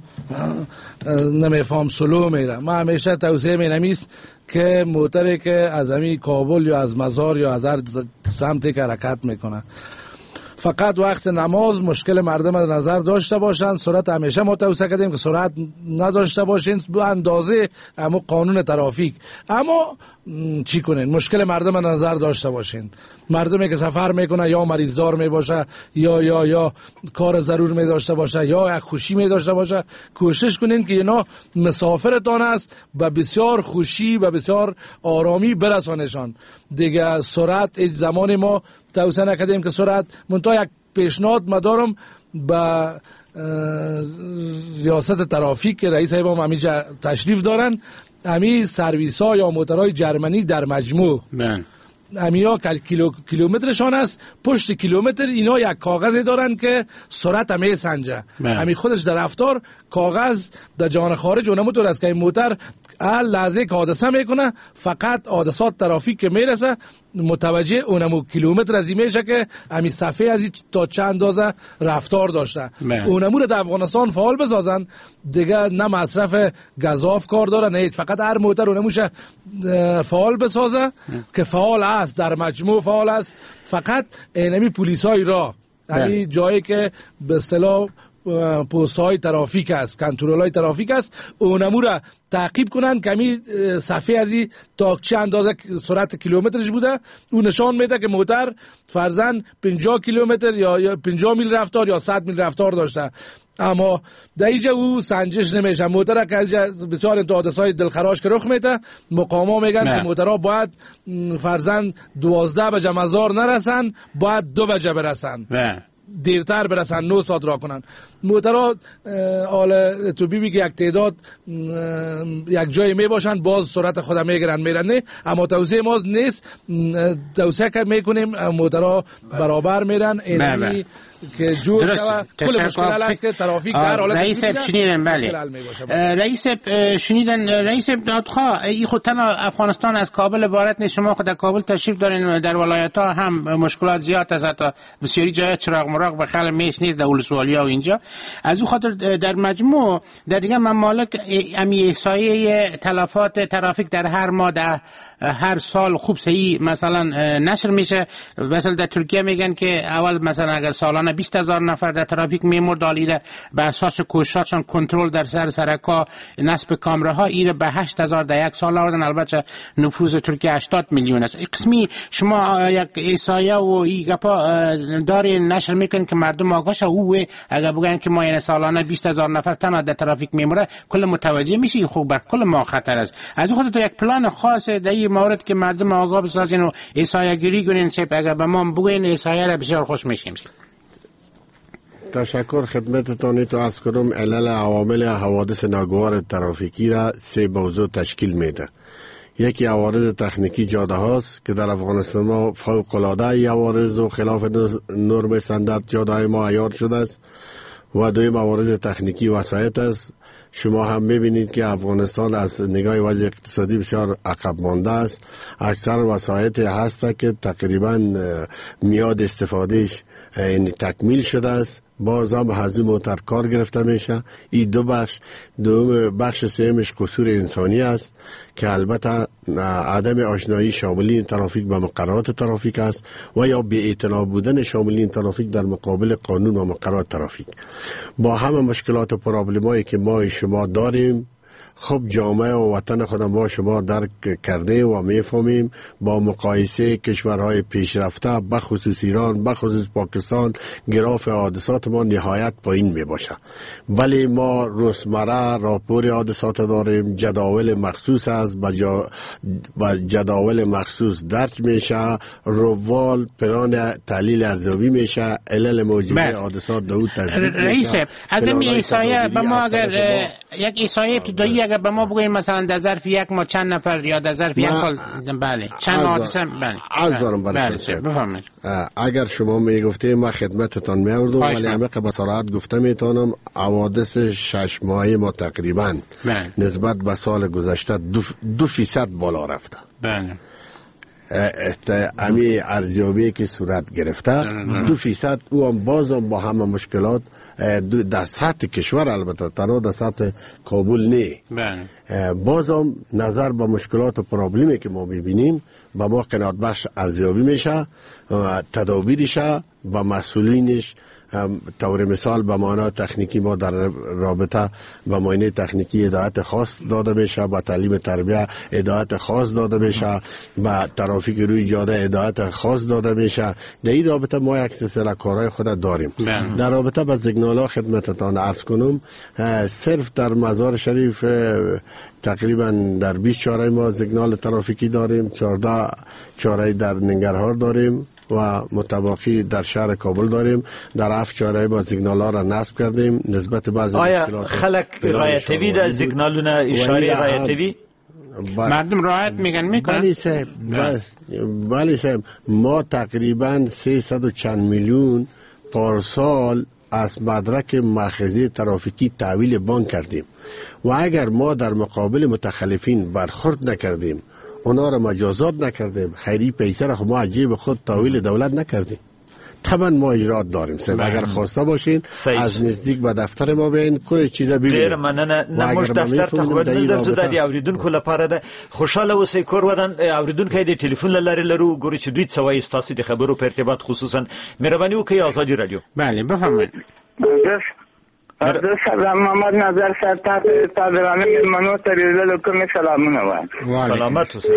نمیفهم سلو میره. من همیشه توصیه مینمیست که موتری که از همین کابل یا از مزار یا از هر سمتی که حرکت میکنه فقط وقت نماز مشکل مردم در نظر داشته باشند. سرعت همیشه ما توصیه کردیم که سرعت نداشته باشین به اندازه اما قانون ترافیک. اما چی کنین؟ مشکل مردم در نظر داشته باشین. مردمی که سفر میکنه یا مریض دار می باشه یا کار ضرور می داشته باشه یا یک خوشی می داشته باشه، کوشش کنین که اینا مسافرتان است به بسیار خوشی و بسیار آرامی برسانشان. دیگه سرعت هیچ زمانی ما توصیه نکردیم که سرعت. منتها یک پیشنهاد مدارم به ریاست ترافیک که رئیس صاحب هم همینجا تشریف دارن، امی سرویس ها یا موترهای جرمنی در مجموع امیا کیلومترشان است، پشت کیلومتر اینا یک کاغذی دارن که سرعت همه سنجه. امی خودش در رفتار کاغذ در جهان خارج اونمو طور است که این موتر هر لحظه که حادثه میکنه فقط حادثات ترافیک که میرسه متوجه اونمو کیلومتر از این میشه که امی صفحه از تا چند اندازه رفتار داشته. اونمو رو در افغانستان فعال بسازن دیگه، نه مصرف گزاف کار داره نه هیچ. فقط هر موتر اونموش فعال بسازه که فعال است، در مجموع فعال است. فقط اینمی پلیسای را یعنی جایی که به اصطلاح پست های ترافیک است، کنترل های ترافیک است، اونمو را تعقیب کنن که می صفحه ازی تا چه اندازه سرعت کیلومترش بوده، اون نشان میده که موتر فرضاً 50 کیلومتر یا 50 میل رفتار یا 100 میل رفتار داشته. اما در اینجا او سنجش نمیشه. موتر که از بسیار حادثه‌های دلخراش که رخ میده، مقاما میگن که موترها باید فرضاً 12 بجه مزار نرسن، باید 2 بجه برسن، دیرتر برسن 9 ساعت را کنن. موترها حالا تو بیبی که یک تعداد یک جای می باشن باز سرعت خود میگیرن میرن، نه. اما توصیه ما نیست، توصیه که میکنیم موترها برابر میرن. اینمی که جور شود. کل مشکل است که ترافیک در حالت رئیس شنیدن. بله رئیس دادخواه ای خود تنها افغانستان از کابل عبارت نیست. شما خود در کابل تشریف دارین، در ولایت ها هم مشکلات زیاد است، حتی بسیاری جای چراغ مراغ به خل میش نیست در ولسوالیا و اینجا. از او خاطر در مجموع در دیگه ممالک امی احصایه تلفات ترافیک در هر ماه هر سال خوب صحیح مثلا نشر میشه. مثلا در ترکیه میگن که اول مثلا اگر سالانه 20,000 نفر در ترافیک میمرد، حالا به اساس کوشششان کنترل در سرکا نصب کامراها ایره به 8,000 در یک سال آوردن. البته نفوذ ترکیه 80 میلیون است. قسمی شما یک احصایه و این گپا داری نشر میکنن که مردم آگاه شه. او اگر بگن که ما این سالانه 20,000 نفر تنها در ترافیک میمره، کل متوجه میشی خوب بر کل ما خطر است. از خود تو یک پلان خاص در این مورد که مردم آگاه بسازین و احصایه گیری کنین. اگر به ما بگین احصایه را بسیار خوش میشیم. تشکر خدمتتان. تو عرض کنم علل عوامل حوادث ناگوار ترافیکی را 3 موضوع تشکیل میده. یکی عوارض تکنیکی جاده هاست که در افغانستان ما فوق العاده عوارض و خلاف نرم استاندارد جاده های ما عیار شده است. و دویم عوارض تکنیکی وسایط است. شما هم میبینید که افغانستان از نگاه وضع اقتصادی بسیار عقب مانده است. اکثر وسایط هست که تقریبا میاد استفادهش تکمیل شده است، باز هم هزینه موتر کار گرفته میشه. این دو بخش. دوم بخش سومش قصور انسانی است که البته عدم آشنایی شاملین ترافیک با مقررات ترافیک است و یا بی‌اعتنا بودن شاملین ترافیک در مقابل قانون و مقررات ترافیک. با همه مشکلات و پرابلمایی که ما شما داریم، خب جامعه و وطن خودم ما شما درک کرده و میفهمیم. با مقایسه کشورهای پیشرفته بخصوص ایران، بخصوص پاکستان، گراف حادثات ما نهایت پایین می باشه. ولی ما روزمره راپور حادثات داریم، جداول مخصوص است، با جداول مخصوص درج میشه، روال پلان تحلیل ارزیابی میشه، علل موجبه حادثات دو تثبیت میشه. رئیس از این احصایه به ما اگر یک احصایه ابتدایی اگر به ما بگوین مثلا در ظرف یک ماه چند نفر یا در ظرف یک سال بله چند حادثه بفرمایید. اگر شما میگفتید ما خدمتتان میاوردم، ولی عمیق به صراحت گفته میتونم حوادث 6 ماهه ما تقریبا نسبت به سال گذشته 2% بالا رفته. بله امی ارزیابی که صورت گرفته 2% او هم بازم با همه مشکلات در سطح کشور، البته تنها در سطح کابل نه، بازم نظر به مشکلات و پرابلمی که ما میبینیم با ما قناعت بخش ارزیابی میشه، تدابیرشه با مسئولینش. طور مثال به معنای تکنیکی ما در رابطه با معاینه تکنیکی هدایت خاص داده میشه، با تعلیم تربیه هدایت خاص داده میشه، با ترافیک روی جاده هدایت خاص داده میشه. در این رابطه ما یک سلسله کارهای خود داریم. در رابطه با سیگنال‌ها خدمتتان عرض کنم، صرف در مزار شریف تقریبا در 20 چاره ما سیگنال ترافیکی داریم، 14 چاره در ننگرهار داریم و متباقی در شهر کابل داریم. در 7 چاره با سیگنال ها را نصب کردیم. نسبت بعضی مشکلات آیا خلق رایتوی در سیگنالونه اشاره رایتوی مردم رعایت میکنن؟ بله صاحب، ما تقریبا 300 و چند میلیون پارسال از مدرک مأخذی ترافیکی تحویل بانک کردیم و اگر ما در مقابل متخلفین برخورد نکردیم، اونا را مجازات نکردیم، خیری پیسه را ما عجیب خود تحویل دولت نکردیم. طبعا ما اجرات داریم. اگر خواسته باشین از نزدیک به دفتر ما بیاین کوئی چیزا ببینید. ډیر مننه. نموږ دفتر ته ورنل درځو د اوریدونکو لپاره ده. خوشاله اوسئ کور ودان اوریدونکو د ټلیفون لارې لرو ګوري چې دوی څه وایي ستاسو د خبرو په ارتباط خصوصا مهرباني وکړئ آزادي رادیو. بله بفرمایئ. سلام محمد نظر صاحب تا درانه مېلمنو ته ریدلو کومې سلامونه وایم. سلامت اوسئ.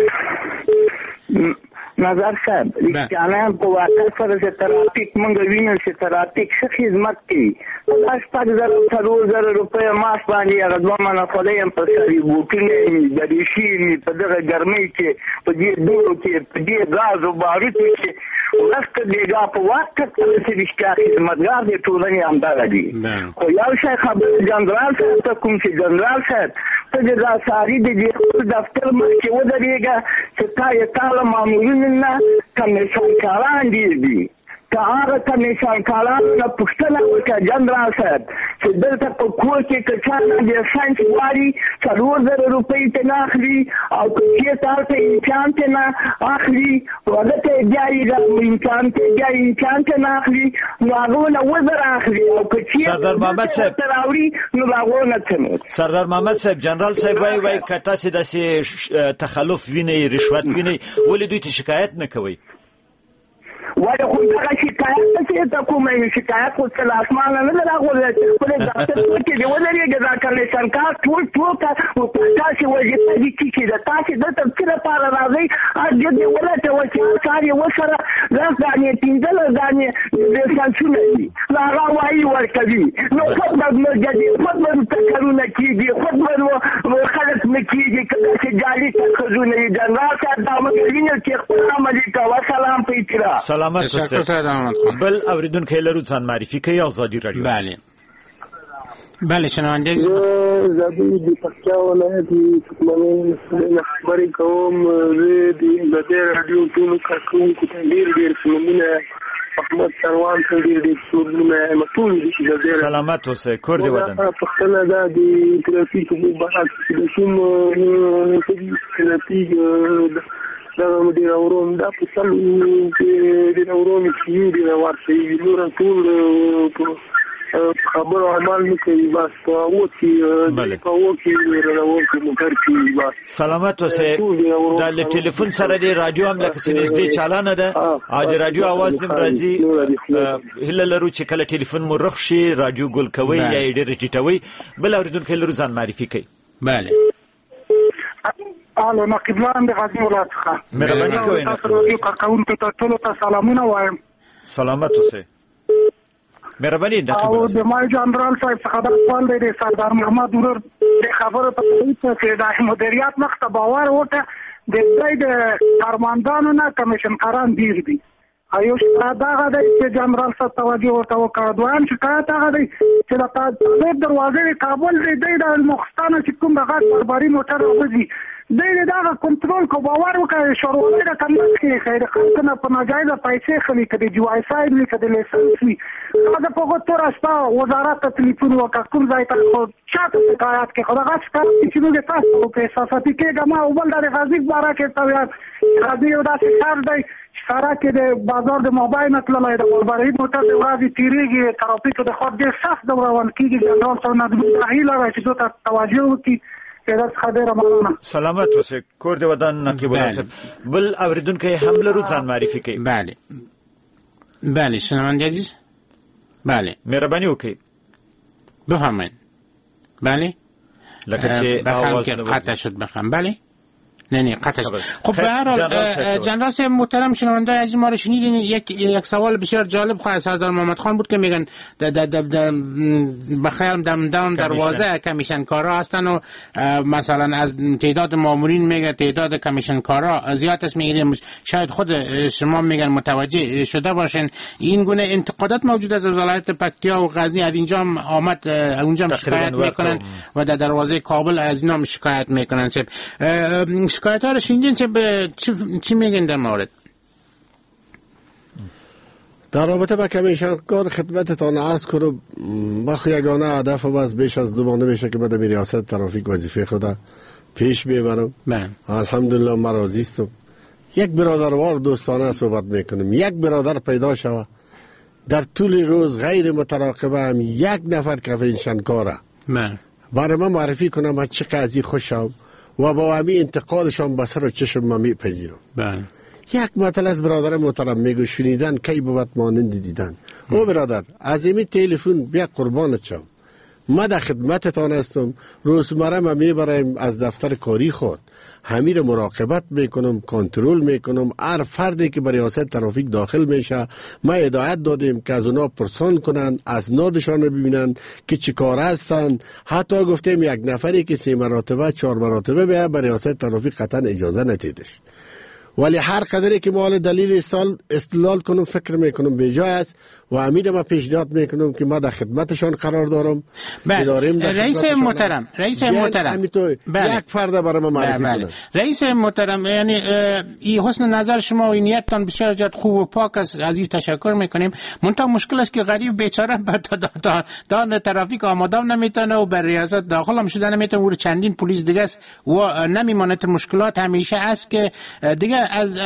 نظر صاحب رښتیانه په واقع سره چې ترافیک مونږ وینو چې ترافیک ښه خدمت کوي. دا شپږ زره څلور زره روپۍ معاش باندې هغه 2 منه خولۍ هم په سري بوټونه دریشي په دغه ګرمۍ کې په دې دوړو کې په دې ګازو باروتو کې ورسته دیګا په واقع سره چې رښتیا خدمتګار د ټولنې همدغه دي. خو یو شی خبره جنرال صاحب ته کوم چې جنرال صاحب ته د ساري د دفتر مخکې ودرېږه چې تا یې تاله مامورین نه کمیشن کاران دي که هغه کمیشن کاران نه پښتنه وکړه جنرال صاحب چې دلته په کور کې کچانه د ساينس واري 4000 روپۍ ته نه اخلي او چې تاسو امکان ته نه اخلي ولته جاري د امکان ته نه اخلي نو هغه نه وزر اخلي او چې سردار محمد صاحب تراوري نو هغه نه څه سردار محمد صاحب جنرال صاحب وای کته سي د تخلف ویني رشوت ویني ولې دوی ته شکایت نه کوي وای خو دا شکایت څه ته کومه شکایت خو څه اسمان نه راغول چې خپل ډاکټر کې دی ولري دا کارلیشن کار ټول او تاسو وځي دي چې دا تاسو د تفسیر لپاره راځي اځه دی ولته وځي کار یې وسره راځي تینځل ځانې د سانسونه دي هغه وایي ورکوي نو خدای دې جدي خدای تکرونه کیږي خدای خلک مکیږي کله چې جالي تکرونه دي دا راځي دا موږ چې خپل عملي کوي سلام په اطلاع بل اوریدونکو لرو ځان معرفي کوي آزادی رادیو. بله شنونده زبی دی پکتیا ولایت تکمنین خبری کوم دی رادیو ټول کارکونکو ته ډیر سلامونه احمد سروان ته ډیر سلامونه مسؤل دي سلامت اوسه کور دی ودان پښتنه دا دی ترافیک په بحث کې کوم ترافیک دا مدیر اورون دا په څلو کې د اورون کې دی ورته نور ټول خبر عمل نکوي بس په وکی موټر کې بس سلامت اوسه د ټلیفون سره دی رادیو هم لکه سنځدي چالانه ده اج رادیو आवाज دم راځي هله لرو چې کله ټلیفون مو رخ شي رادیو ګل کوي یا ډیر ټیټوي بل اوریدونکو لرو ځان معرفي کوي. بله الو نقیبان د غزنی ولایت څخه مهرباني کوئ رادیو کارکونکو ته ټول ته سلامونه وایم. سلامت اوسه مهرباني او د مای جنرال صاحب څخه د خپل د سردار محمد نور د خبرو په توګه چې د مدیریت مخته باور وته د کارمندانو نه کمیشن کاران ډیر دي ایو دا غوډه چې جنرال صاحب توجه ورته وکړ دوام چې هغه دی چې د دروازې کابل دی د مخستانه چې کوم هغه درباري موټر راوځي دا کنټرول کو باور وکړي شروع د کمنټ کې خیر خلکو په ناجایز پیسې خلی کړي جو آی ساید وی کړي لیسنس وی هغه په غوړ راستا وزارت ټلیفون وکړ کوم ځای ته خو چاته شکایت کې خدای غاښ چې موږ تاسو په احساساتي کې ګما او بل د غازی بارا کې تویات غازی یو داسې کار دی سارا کې د بازار د موبایل نتللای د ورباري موټر د ورځې تیریږي ترافیک د خود د سخت روان کیږي جنرال صاحب نه د هیله راځي چې توجه وکړي. سلامت اوسه کور دی ودان نقیب الله بل اوریدونکو هم لرو ځان معرفي کوي. بله شنونده عزیز بله مهرباني وکړئ بفرمایید. بله لکه چې آواز قطع شد بخوام. بله نه قطع شد. خب به هر حال جنرال صاحب محترم شنونده عزیز ما رو شنیدین یک سوال بسیار جالب خواهد سردار محمد خان بود که میگن بخیال دم دروازه کمیشن کارا هستن و مثلا از تعداد مامورین میگه تعداد کمیشن کارا زیاد است میگن شاید خود شما میگن متوجه شده باشین این گونه انتقادات موجود از ولایت پکتیا و غزنی از اینجا آمد اونجا شکایت میکنن و در دروازه کابل از اینا شکایت میکنن. شکایت ها رو شنیدین چی میگن در مورد؟ در رابطه با کمیشن کار خدمتتان عرض کنم ما یگانه هدف از بیش از 2 ماه نمیشه که بدم ریاست ترافیک وظیفه خدا پیش میبرم. الحمدلله ما راضی هستم. یک برادروار دوستانه صحبت میکنم. یک برادر پیدا شود در طول روز غیر متراقبه هم یک نفر کمیشن کاره برای من معرفی کنم من چه قضیه خوشم و با همی انتقادشان بسر و چشم ما میپذیرم. یک مطلب از برادر محترم میگو شنیدن کی بود مانند دیدن. او برادر از این تلفن بیا قربانت شم ما در خدمتتان هستم. روزمره ما میبرم از دفتر کاری خود همین رو مراقبت میکنم کنترل میکنم. هر فردی که برای ریاست ترافیک داخل میشه ما هدایت دادیم که از اونا پرسان کنن از نادشان رو ببینن که چی کار هستن. حتی گفتیم یک نفری که 3 مراتبه 4 مراتبه به ریاست ترافیک قطعا اجازه ندیدش ولی هر قدری که ما دلیل استدلال کنم فکر میکنم بیجای است و امید ما پیشنهاد میکنم که ما در خدمتشان قرار دارم. رئیس محترم یک فرد برای ما معرفی کنند. رئیس محترم، یعنی این حسن نظر شما و نیتتان بسیار زیاد خوب و پاک است، از این تشکر میکنیم. منتها مشکل است که غریب بیچاره دان ترافیک آماده نمیتونه و بر ریاضت داخل هم شده نمیتونه و چندین پلیس دیگه است و نمیماند. مشکلات همیشه است که دیگه از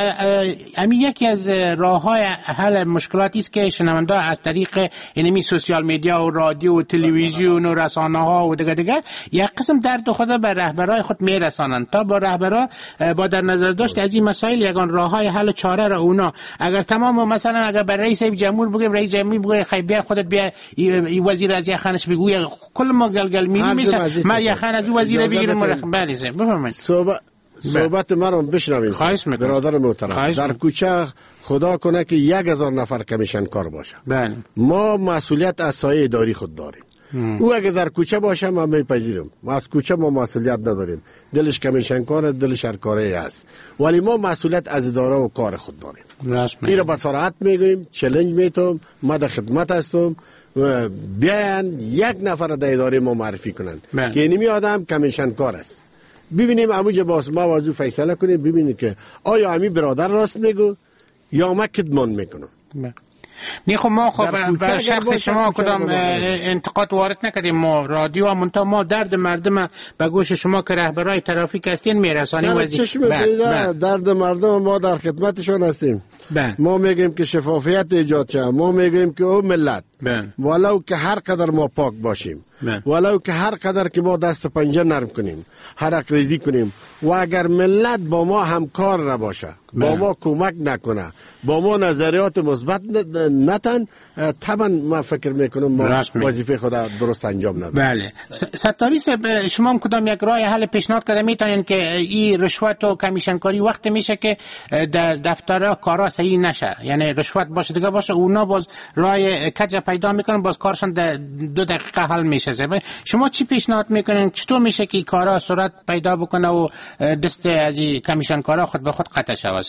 یکی از راههای حل مشکلاتی است که شنونده از طریق اینمی سوشال میدیا و رادیو و تلویزیون و رسانه ها و دیگه یک قسم درد خود به رهبرای خود میرسانند تا با رهبرا با در نظر داشت از این مسائل یگان راههای حل چاره را اونا اگر تمام مثلا اگر بر رئیس جمهور بگیم رئیس جمهور بگه خیلی بیا خودت بیا وزیر از خانش بگوی کل ما گلگل میشه ما یه خان از وزیر بگیرم. بله بفرمایید. صحبت مرا بشنوید برادر محترم. در کوچه خدا کنه که 1000 نفر کمیشن کار باشه. بله. ما مسئولیت از سایه اداری خود داریم. او اگه در کوچه باشه ما میپذیریم. ما از کوچه ما مسئولیت نداریم. دلش کمیشن کار، دلش هر کاری است. ولی ما مسئولیت از اداره و کار خود داریم. این را با صراحت میگیم، چالش میتم، ما در خدمت هستم. بیاین یک نفر در اداره ما معرفی کنند که اینمی آدم کمیشن کار است. ببینیم اموجه باز ما موضوع فیصله کنیم، ببینیم که آیا امی برادر راست میگو یا ما کدمان میکنم. نه خب ما بر شخص شما کدام انتقاد وارد نکردیم. ما رادیو هم منتها ما درد مردم به گوش شما که رهبرای ترافیک هستین میرسانیم. درد مردم ما در خدمتشون هستیم. ما میگیم که شفافیت ایجاد شه، ما میگیم که او ملت ولو که هر قدر ما پاک باشیم، ولو که هر قدر که ما دست پنجه نرم کنیم، حرق ریزی کنیم و اگر ملت با ما همکار نباشه، با ما کمک نکنه، با ما نظریات مثبت نتن، طبعا ما فکر میکنم ما وظیفه خود درست انجام ندیم. بله. ستاری صاحب شما کدام یک راه حل پیشنهاد کرده میتونین که این رشوت و کمیشن کاری وقت میشه که در دفتر کارا صحیح نشه، یعنی رشوت باشه دیگه باشه اونا باز راه کج پیدا میکنن، باز کارشون 2 دقیقه حل میشه. شما چی پیشنهاد میکنین چطور میشه که کارا سرعت پیدا بکنه و دست از کمیشن کارا خود به خود قطع شود؟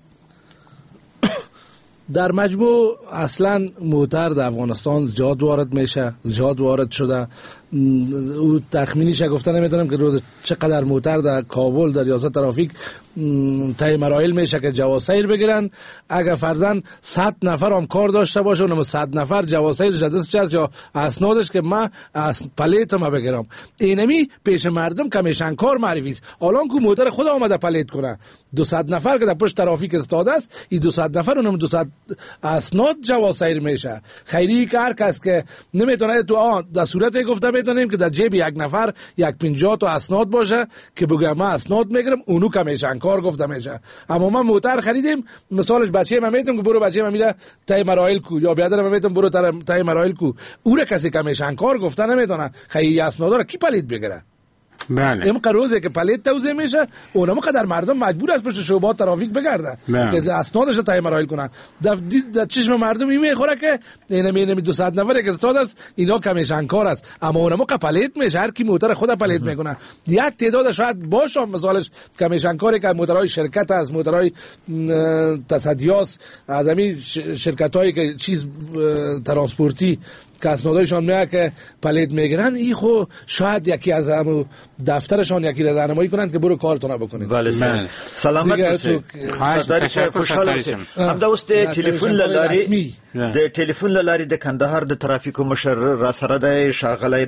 در مجموع اصلا موتر در افغانستان زیاد وارد میشه، زیاد وارد شده. او تخمینیش گفته نمیدونم که روز چقدر موتر در کابل در ریاست ترافیک طی مراحل میشه که جواز سیر بگیرن. اگر فرضاً 100 نفر هم کار داشته باشه اونم 100 نفر جواز سیر جدیدش هست یا اسنادش که من از پلیت ما بگیرم، اینمی پیش مردم کمیشن کار معرفی است. الان کو موتر خود آمده پلیت کنه 200 نفر که در پشت ترافیک استاده است، این 200 نفر اونم 200 اسناد جواز سیر میشه. خیلی کار کس که نمیتونه تو در صورت گفته میتونیم که در جیب یک نفر 150 تا اسناد باشه که بگم من اسناد میگیرم اونو کمیشن کار گفته میشه. اما ما موتر خریدیم مثالش بچه من میتونم که برو بچه من میره تای مراحل کو یا بیادر من میتونم برو تای مراحل کو، او را کسی کمیشن کار گفته نمیتونه. خیلی اسناد را کی پلید بگیره؟ بله. این قروزه که پلیت توزیع میشه اونم قدر مردم مجبور است پشت شعبات ترافیک بگردن که اسنادش رو تای مراحل کنن. در چشم مردم این میخوره که اینم 200 نفر که استاد است اینا کمیشن کار است، اما اونم پلیت میشه. هر کی موتر خود پلیت میکنه. یک تعداد شاید باشه مثالش کمیشن کاری که موترهای شرکت است، موترهای تصدیاس، آدمی شرکتایی که چیز ترانسپورتی که اسنادایشان میگه که پلیت میگیرن، این خو شاید یکی از همو دفترشان یکی را راهنمایی کنند که برو کارتون بکنید. بله سلامت باشید. خوشحال هستم. هم دوست تلفن لاری د تلفن لاری د کندهار د ترافیکو مشر را سره د شاغلی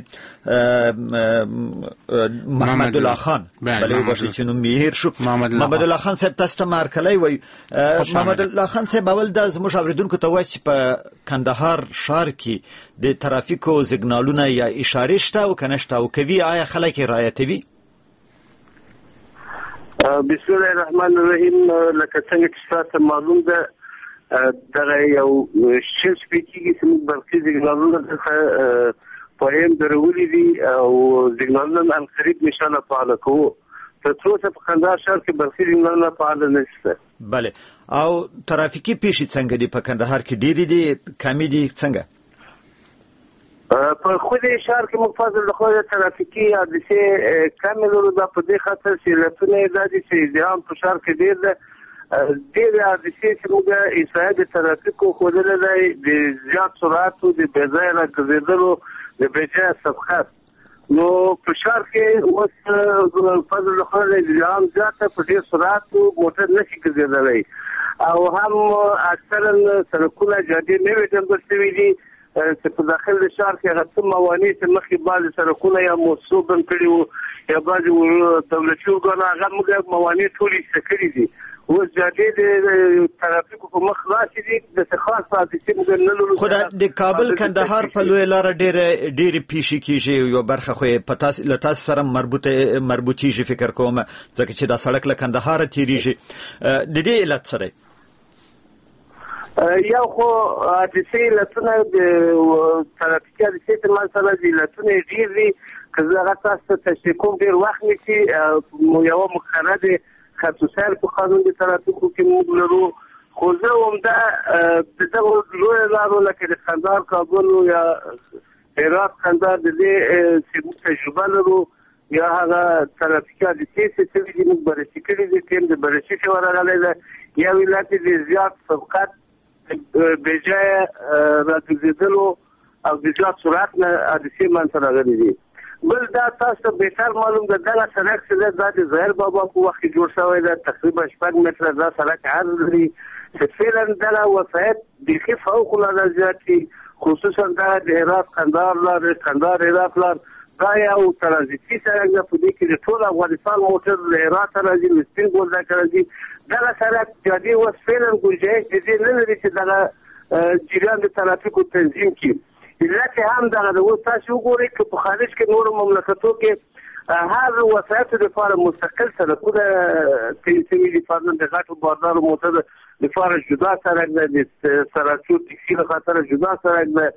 محمد الله خان. بله باشه چې نو مهیر شو محمد الله خان صاحب تاسو مارکلی وای. محمد الله خان صاحب اول د زموږ اوریدونکو ته وایي چې په کندهار ښار کې د ترافیکو سیګنالونه یا اشاره شته او کنه شته او کوي آیا خلک رعایتوي؟ بسم الله الرحمن الرحیم. لکه څنګه چې تاسو معلوم ده دغه یو شل سپیکیږي چې موږ برقي سیګنالونه څخه پایم درولې دي او سیګنالونه ان قریب نشانه فعال کوو. تر څو په کندهار ښار کې برقي سیګنالونه فعال نشته. بله. او ترافیکي پیښې څنګه دي په کندهار کې؟ ډېرې دي کمې دي څنګه؟ په خود ښار کې مفصل د خو ترافیکي حادثې کمې لرو. دا په دې خاطر چې لته نه دادي چې ځان په ښار کې ډېر ده ډېرې حادثې چې موږ احصایه د ترافیکو ښودلی دی د زیات سرعتو د بې ځایه راګرځېدلو د بې ځایه سبقت نو په ښار کې اوس فضل خدای الزام زیاته په ډېر سرعتو موټر نشي ګرځېدلی او هم اکثرا سړکونه جادې نوې ډمبر شوي دي چې په داخل د ښار کې هغه څه موانع چې مخکې بعضې سړکونه یا مؤسسو بند کړي وو یا بعضې دولتي ارګانو هغه موږ موانع ټولې ایسته کړي دي اوس جادې د ترافیکو په مخ راشي دي د خاص حادثې موږ نه لرو خو د کابل کندهار په لویه لاره ډېرې پیښې کېږي یو برخه خو یې له تاسو سره مربوطېږي فکر کوم ځکه چې دا سړک له کندهاره تېرېږي د دې علت څه دی یو خو حادثې علتونه د ترافیکي حادثې تر منځ سره د علتونه یې ډېر دي که زه هغه تاسو ته تشریح کوم ډېر وخت نیسي یوه مقرره د خط سیر په قانون د ترافیکو کې موږ لرو خو زه همدا د دغو لویو لارو لکه د قندهار کابل یا هرات قندهار د دې چې موږ تجربه لرو یا هغه ترافیکي حادثې چې څه دي موږ بررسي کړي دي ټیم د بررسي چې ورغلی دی یو علت د زیات سبقت بې ځایه راګرځېدلو او د زیات سرعت نه حادثې منځته راغلي دي بل دا تاسو ته بهتر معلوم ده دغه سړک چې دا د ظاهر بابا په وخت کې جوړ شوی ده تقریبا 6 متره دا سړک عرض لري چې فعلا دغه وسایط بیخي فوق العاده زیات دي خصوصا دا د هرات قندهار لار قندهار هرات لار دا یو ترانزیتي سړک ده په دې کې د ټول افغانستان موټر له هرات راځي له سپین بولدک راځي دغه سړک جادې اوس فعلا ګنجایش د دې نه لري چې دغه جریان د ترافیکو تنظیم کړي علت هم دغه د اوس تاسو وګورئ که په خارج کې نورو مملکتو کې هر وسایطو لپاره مستقل سړکونه تیل شوي دي فرضاً د غټو بازارو موټر لپاره جدا سړک ده د سراچو ټکسي له خاطره جدا سړک ده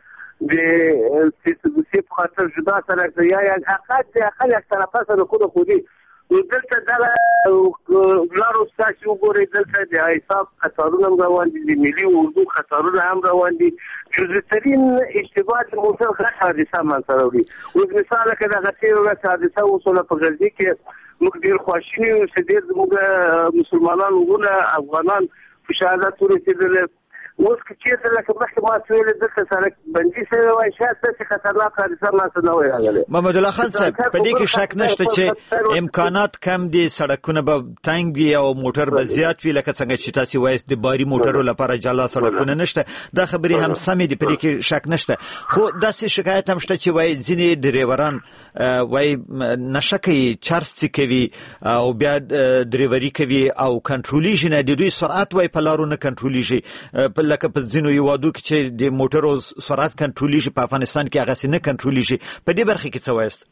د سیسبوسي په خاطر جدا سړک ده یا اقل یک طرفه سړکونه خو دي دلته دغه لارو ستاسو وګورئ دلته د حساب قطارونه هم روان دي د ملي اردو قطارونه هم روان دي جزئیترین اشتباه د موټر غټ حادثه منځته راوړي اوس مثال لکه دغه تېره ورځ حادثه وشوله په غزني کې موږ ډېر خواشیني یو چې ډېر زموږ مسلمانان وروڼه افغانان په شهادت ورسېدل اوس که چېرته لکه مخکې ما څه ویلې دلته سړک بندي شوی وای شاید داسې خطرناک حادثه منځته نه وای راغلی محمد الله خان صاحب په دې کې شک نشته چې امکانات کم دي سړکونه به تنګ وي او موټر به زیات وي لکه څنګه چې تاسو وایست د باري موټرو لپاره جلا سړکونه نشته دا خبرې هم سمې دي په دې کې شک نشته خو داسې شکایت هم شته چې وایي ځینې ډریوران وایي نشه کوي چرس کوي او بیا ډریوري کوي او کنټرولیږي نه د دوی سرعت وایي په لارو نه کنټرولیږي لکه په ځینو هیوادو کې چې د موټرو سرعت کنټرولیږي په افغانستان کې هغسې نه کنټرولیږي په دې برخه کې څه وایست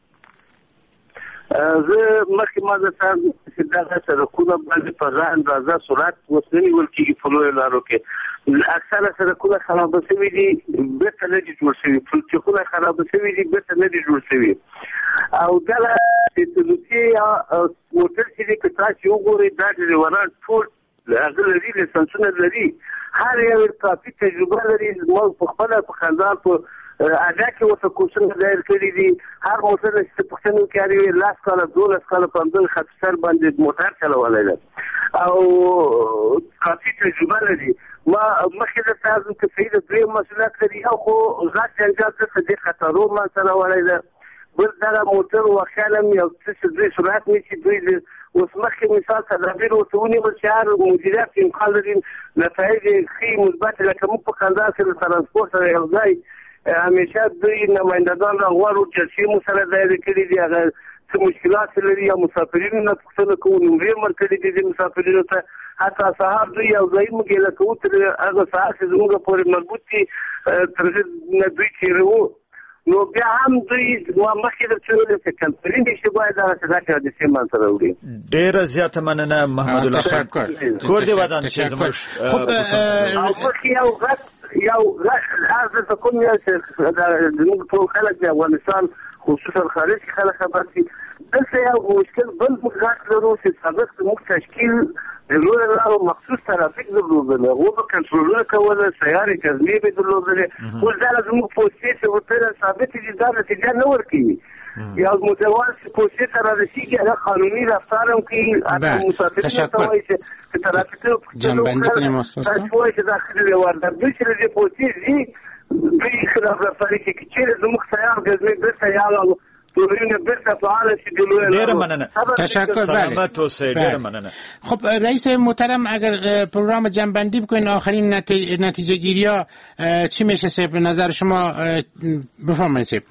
زه مخکې ما درته چې دغه سړکونه باندې په ځان اندازه سرعت اوس نه نیول کېږي په لویو لارو کې اکثره سړکونه خرابه شوي دي بېرته نه دي جوړ شوي پلچکونه خرابه شوي دي بېرته نه دي جوړ شوي او دغه سیسلوسي موټر چې دي که تاسو وګورئ دا ډریوران ټول هغه لري لیسنسونه لري هر یو کافي تجربه لري ما په خپله په قندهار په اډا کې ورته کورسونه دایر کړي دي هر موټر چې پوښتنه وکړي 10 کاله 12 کاله په همدغه خط سر باندې موټر چلولی ده او کافي تجربه لري ما مخکې درته عرض وکړم چې د درېیم مسؤلیت لري او خو غټ جنجال دلته دې خطرو منځته راوړی ده بل دغه موټر واقعا یو څه چې دوی سرعت نیسي دوی اوس مخکې مثال تدابیر ورته ونیول چې هر مدیریت امکان لري نتایج ښې مثبت لکه موږ په قندهار کې د ترانسپورټ سره یو ځای همیشه دوی نمایندګان راغواړو جلسې مو سره دایره کړي دي هغه څه مشکلات لري یا مسافرینو نه پوښتنه کوو نمرې هم ورکړي دي د مسافرینو ته حتی سهار دوی یو ځای موږ ګیله کوو تر هغه سهار چې زموږ پورې مربوط دي تر هغې نه دوی تېروو نو بیا هم دوی مخکې درته ویلي چې کمپنۍ دې چې باید دغسې داسې حادثې منځته راوړي ډېره زیاته مننه محمد الله خان کور دې ودان چې زموږ او مخکې یو عرض درته کوم یا چې زموږ ټول خلک د افغانستان خصوصا خارج کې خلک خبر شي دلته یو مشکل بل موږ غټ لرو چې سابق زموږ تشکیل د لویو لارو مخصوص ترافیک درلودل هغوی به کنټرولونه کوله سیارې جذبې به درلودلې اوس دا زموږ پوستې چې ورته ثابتې دي دا نتیجه نه ورکوي یا متوازی پولیس را رسیدگی اگر قانونی رفتار هم که مسافرین که ترافیک جنبندی کنیم استاد تشویش داخل دیوار در دوسری پولیس بی خلاف رفتاری که چیره زموږ سیار گزمه برسه یا دورین برسه فعال شي ډیره مننه. تشکر. سلامت اوسئ. ډیره مننه. خب رئیس محترم اگر پروگرام جنبندی بکنین آخرین نتیجه گیری ها چی میشه سیب به نظر شما؟ بفرمایید سیب.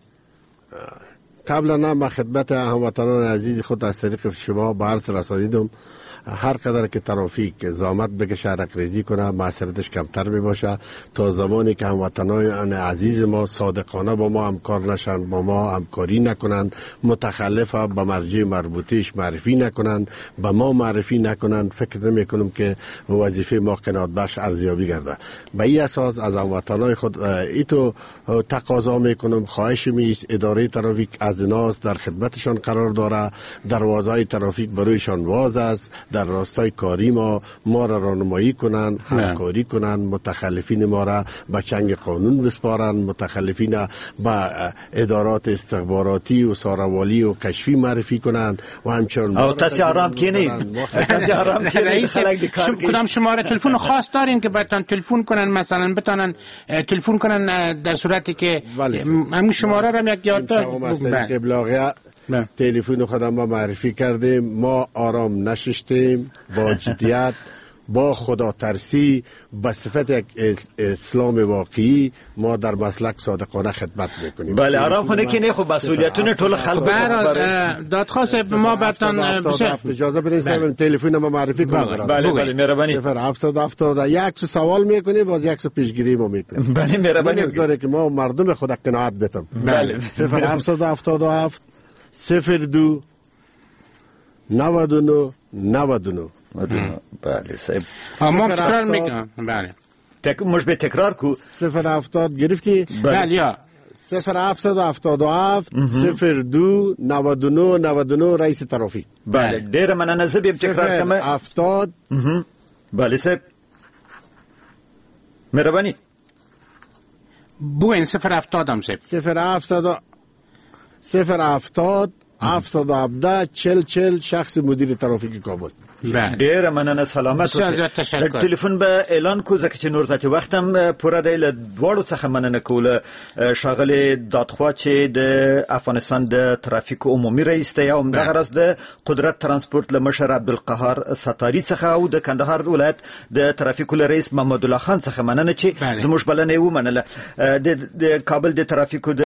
قبلا من خدمت هموطنان عزیز خود از طریق شما به عرض رسانیدم هر قدر که ترافیک زحمت بکشه رکریزی کنه معصرتش کمتر می باشه تا زمانی که هموطنان عزیز ما صادقانه با ما همکار نشن، با ما همکاری نکنن، متخلف به مرجع مربوطیش معرفی نکنن، به ما معرفی نکنن، فکر نمی کنم که وظیفه ما قناعت بخش ارزیابی گرده. به این اساس از هموطنان خود ایتو تقاضا می کنم، خواهش میست اداره ترافیک از ناس در خدمتشان قرار داره، دروازهای ترافیک برویشان باز است، در راستای کاری ما را راهنمایی کنن، همکاری کنن، متخلفین ما را به چنگ قانون بسپارن، متخلفین به ادارات استخباراتی و ساروالی و کشفی معرفی کنن و همچنین او تاسی آرام کینید. رئیس کدام شماره تلفن خاص دارین که براتون تلفن کنن، مثلا بتونن تلفن کنن در صورتی که همون شماره را یک یاد داد تلفن خودم ما معرفی کردیم. ما آرام نشستیم، با جدیت، با خدا ترسی، به صفت یک اسلام واقعی ما در مسلک صادقانه خدمت میکنیم. بله آرام خونه که نه، خب مسئولیتونه طول خلق دادخواست ما براتون اجازه بدین تلفن ما معرفی کنم. بله مهربانی. 0770 یک سوال میکنیم، باز یک پیشگیری ما میکنیم. بله مهربانی. میگذاره که ما مردم خود قناعت بدیم. بله 0777 02 99 99. بله صاحب ما تکرار میکنم. بله مش به تکرار کو 070 گرفتی؟ بله یا 0777 02 99 99 رئیس ترافیک. بله ډیر مننه. زه به تکرار کوم 70. بله صاحب مهربانی بوین 070 هم صاحب 070 717 40 شخص مدیر ترافیک کابل. ډیره مننه. سلامت اوسئ. تلیفون به اعلان کو ځکه چې نور ذاتي وختم پوره دی. له دواړو څخه مننه کوله ښاغلي دادخوا چې د افغانستان د ترافیک عمومي رئیس دی او همدغه راز د قدرت ترانسپورت له مشر عبدالقهار ستاري څخه او د کندهار ولایت د ترافیک رئیس محمد الله خان څخه مننه چې زموږ بلنه یې ومنله. د کابل د ترافیکو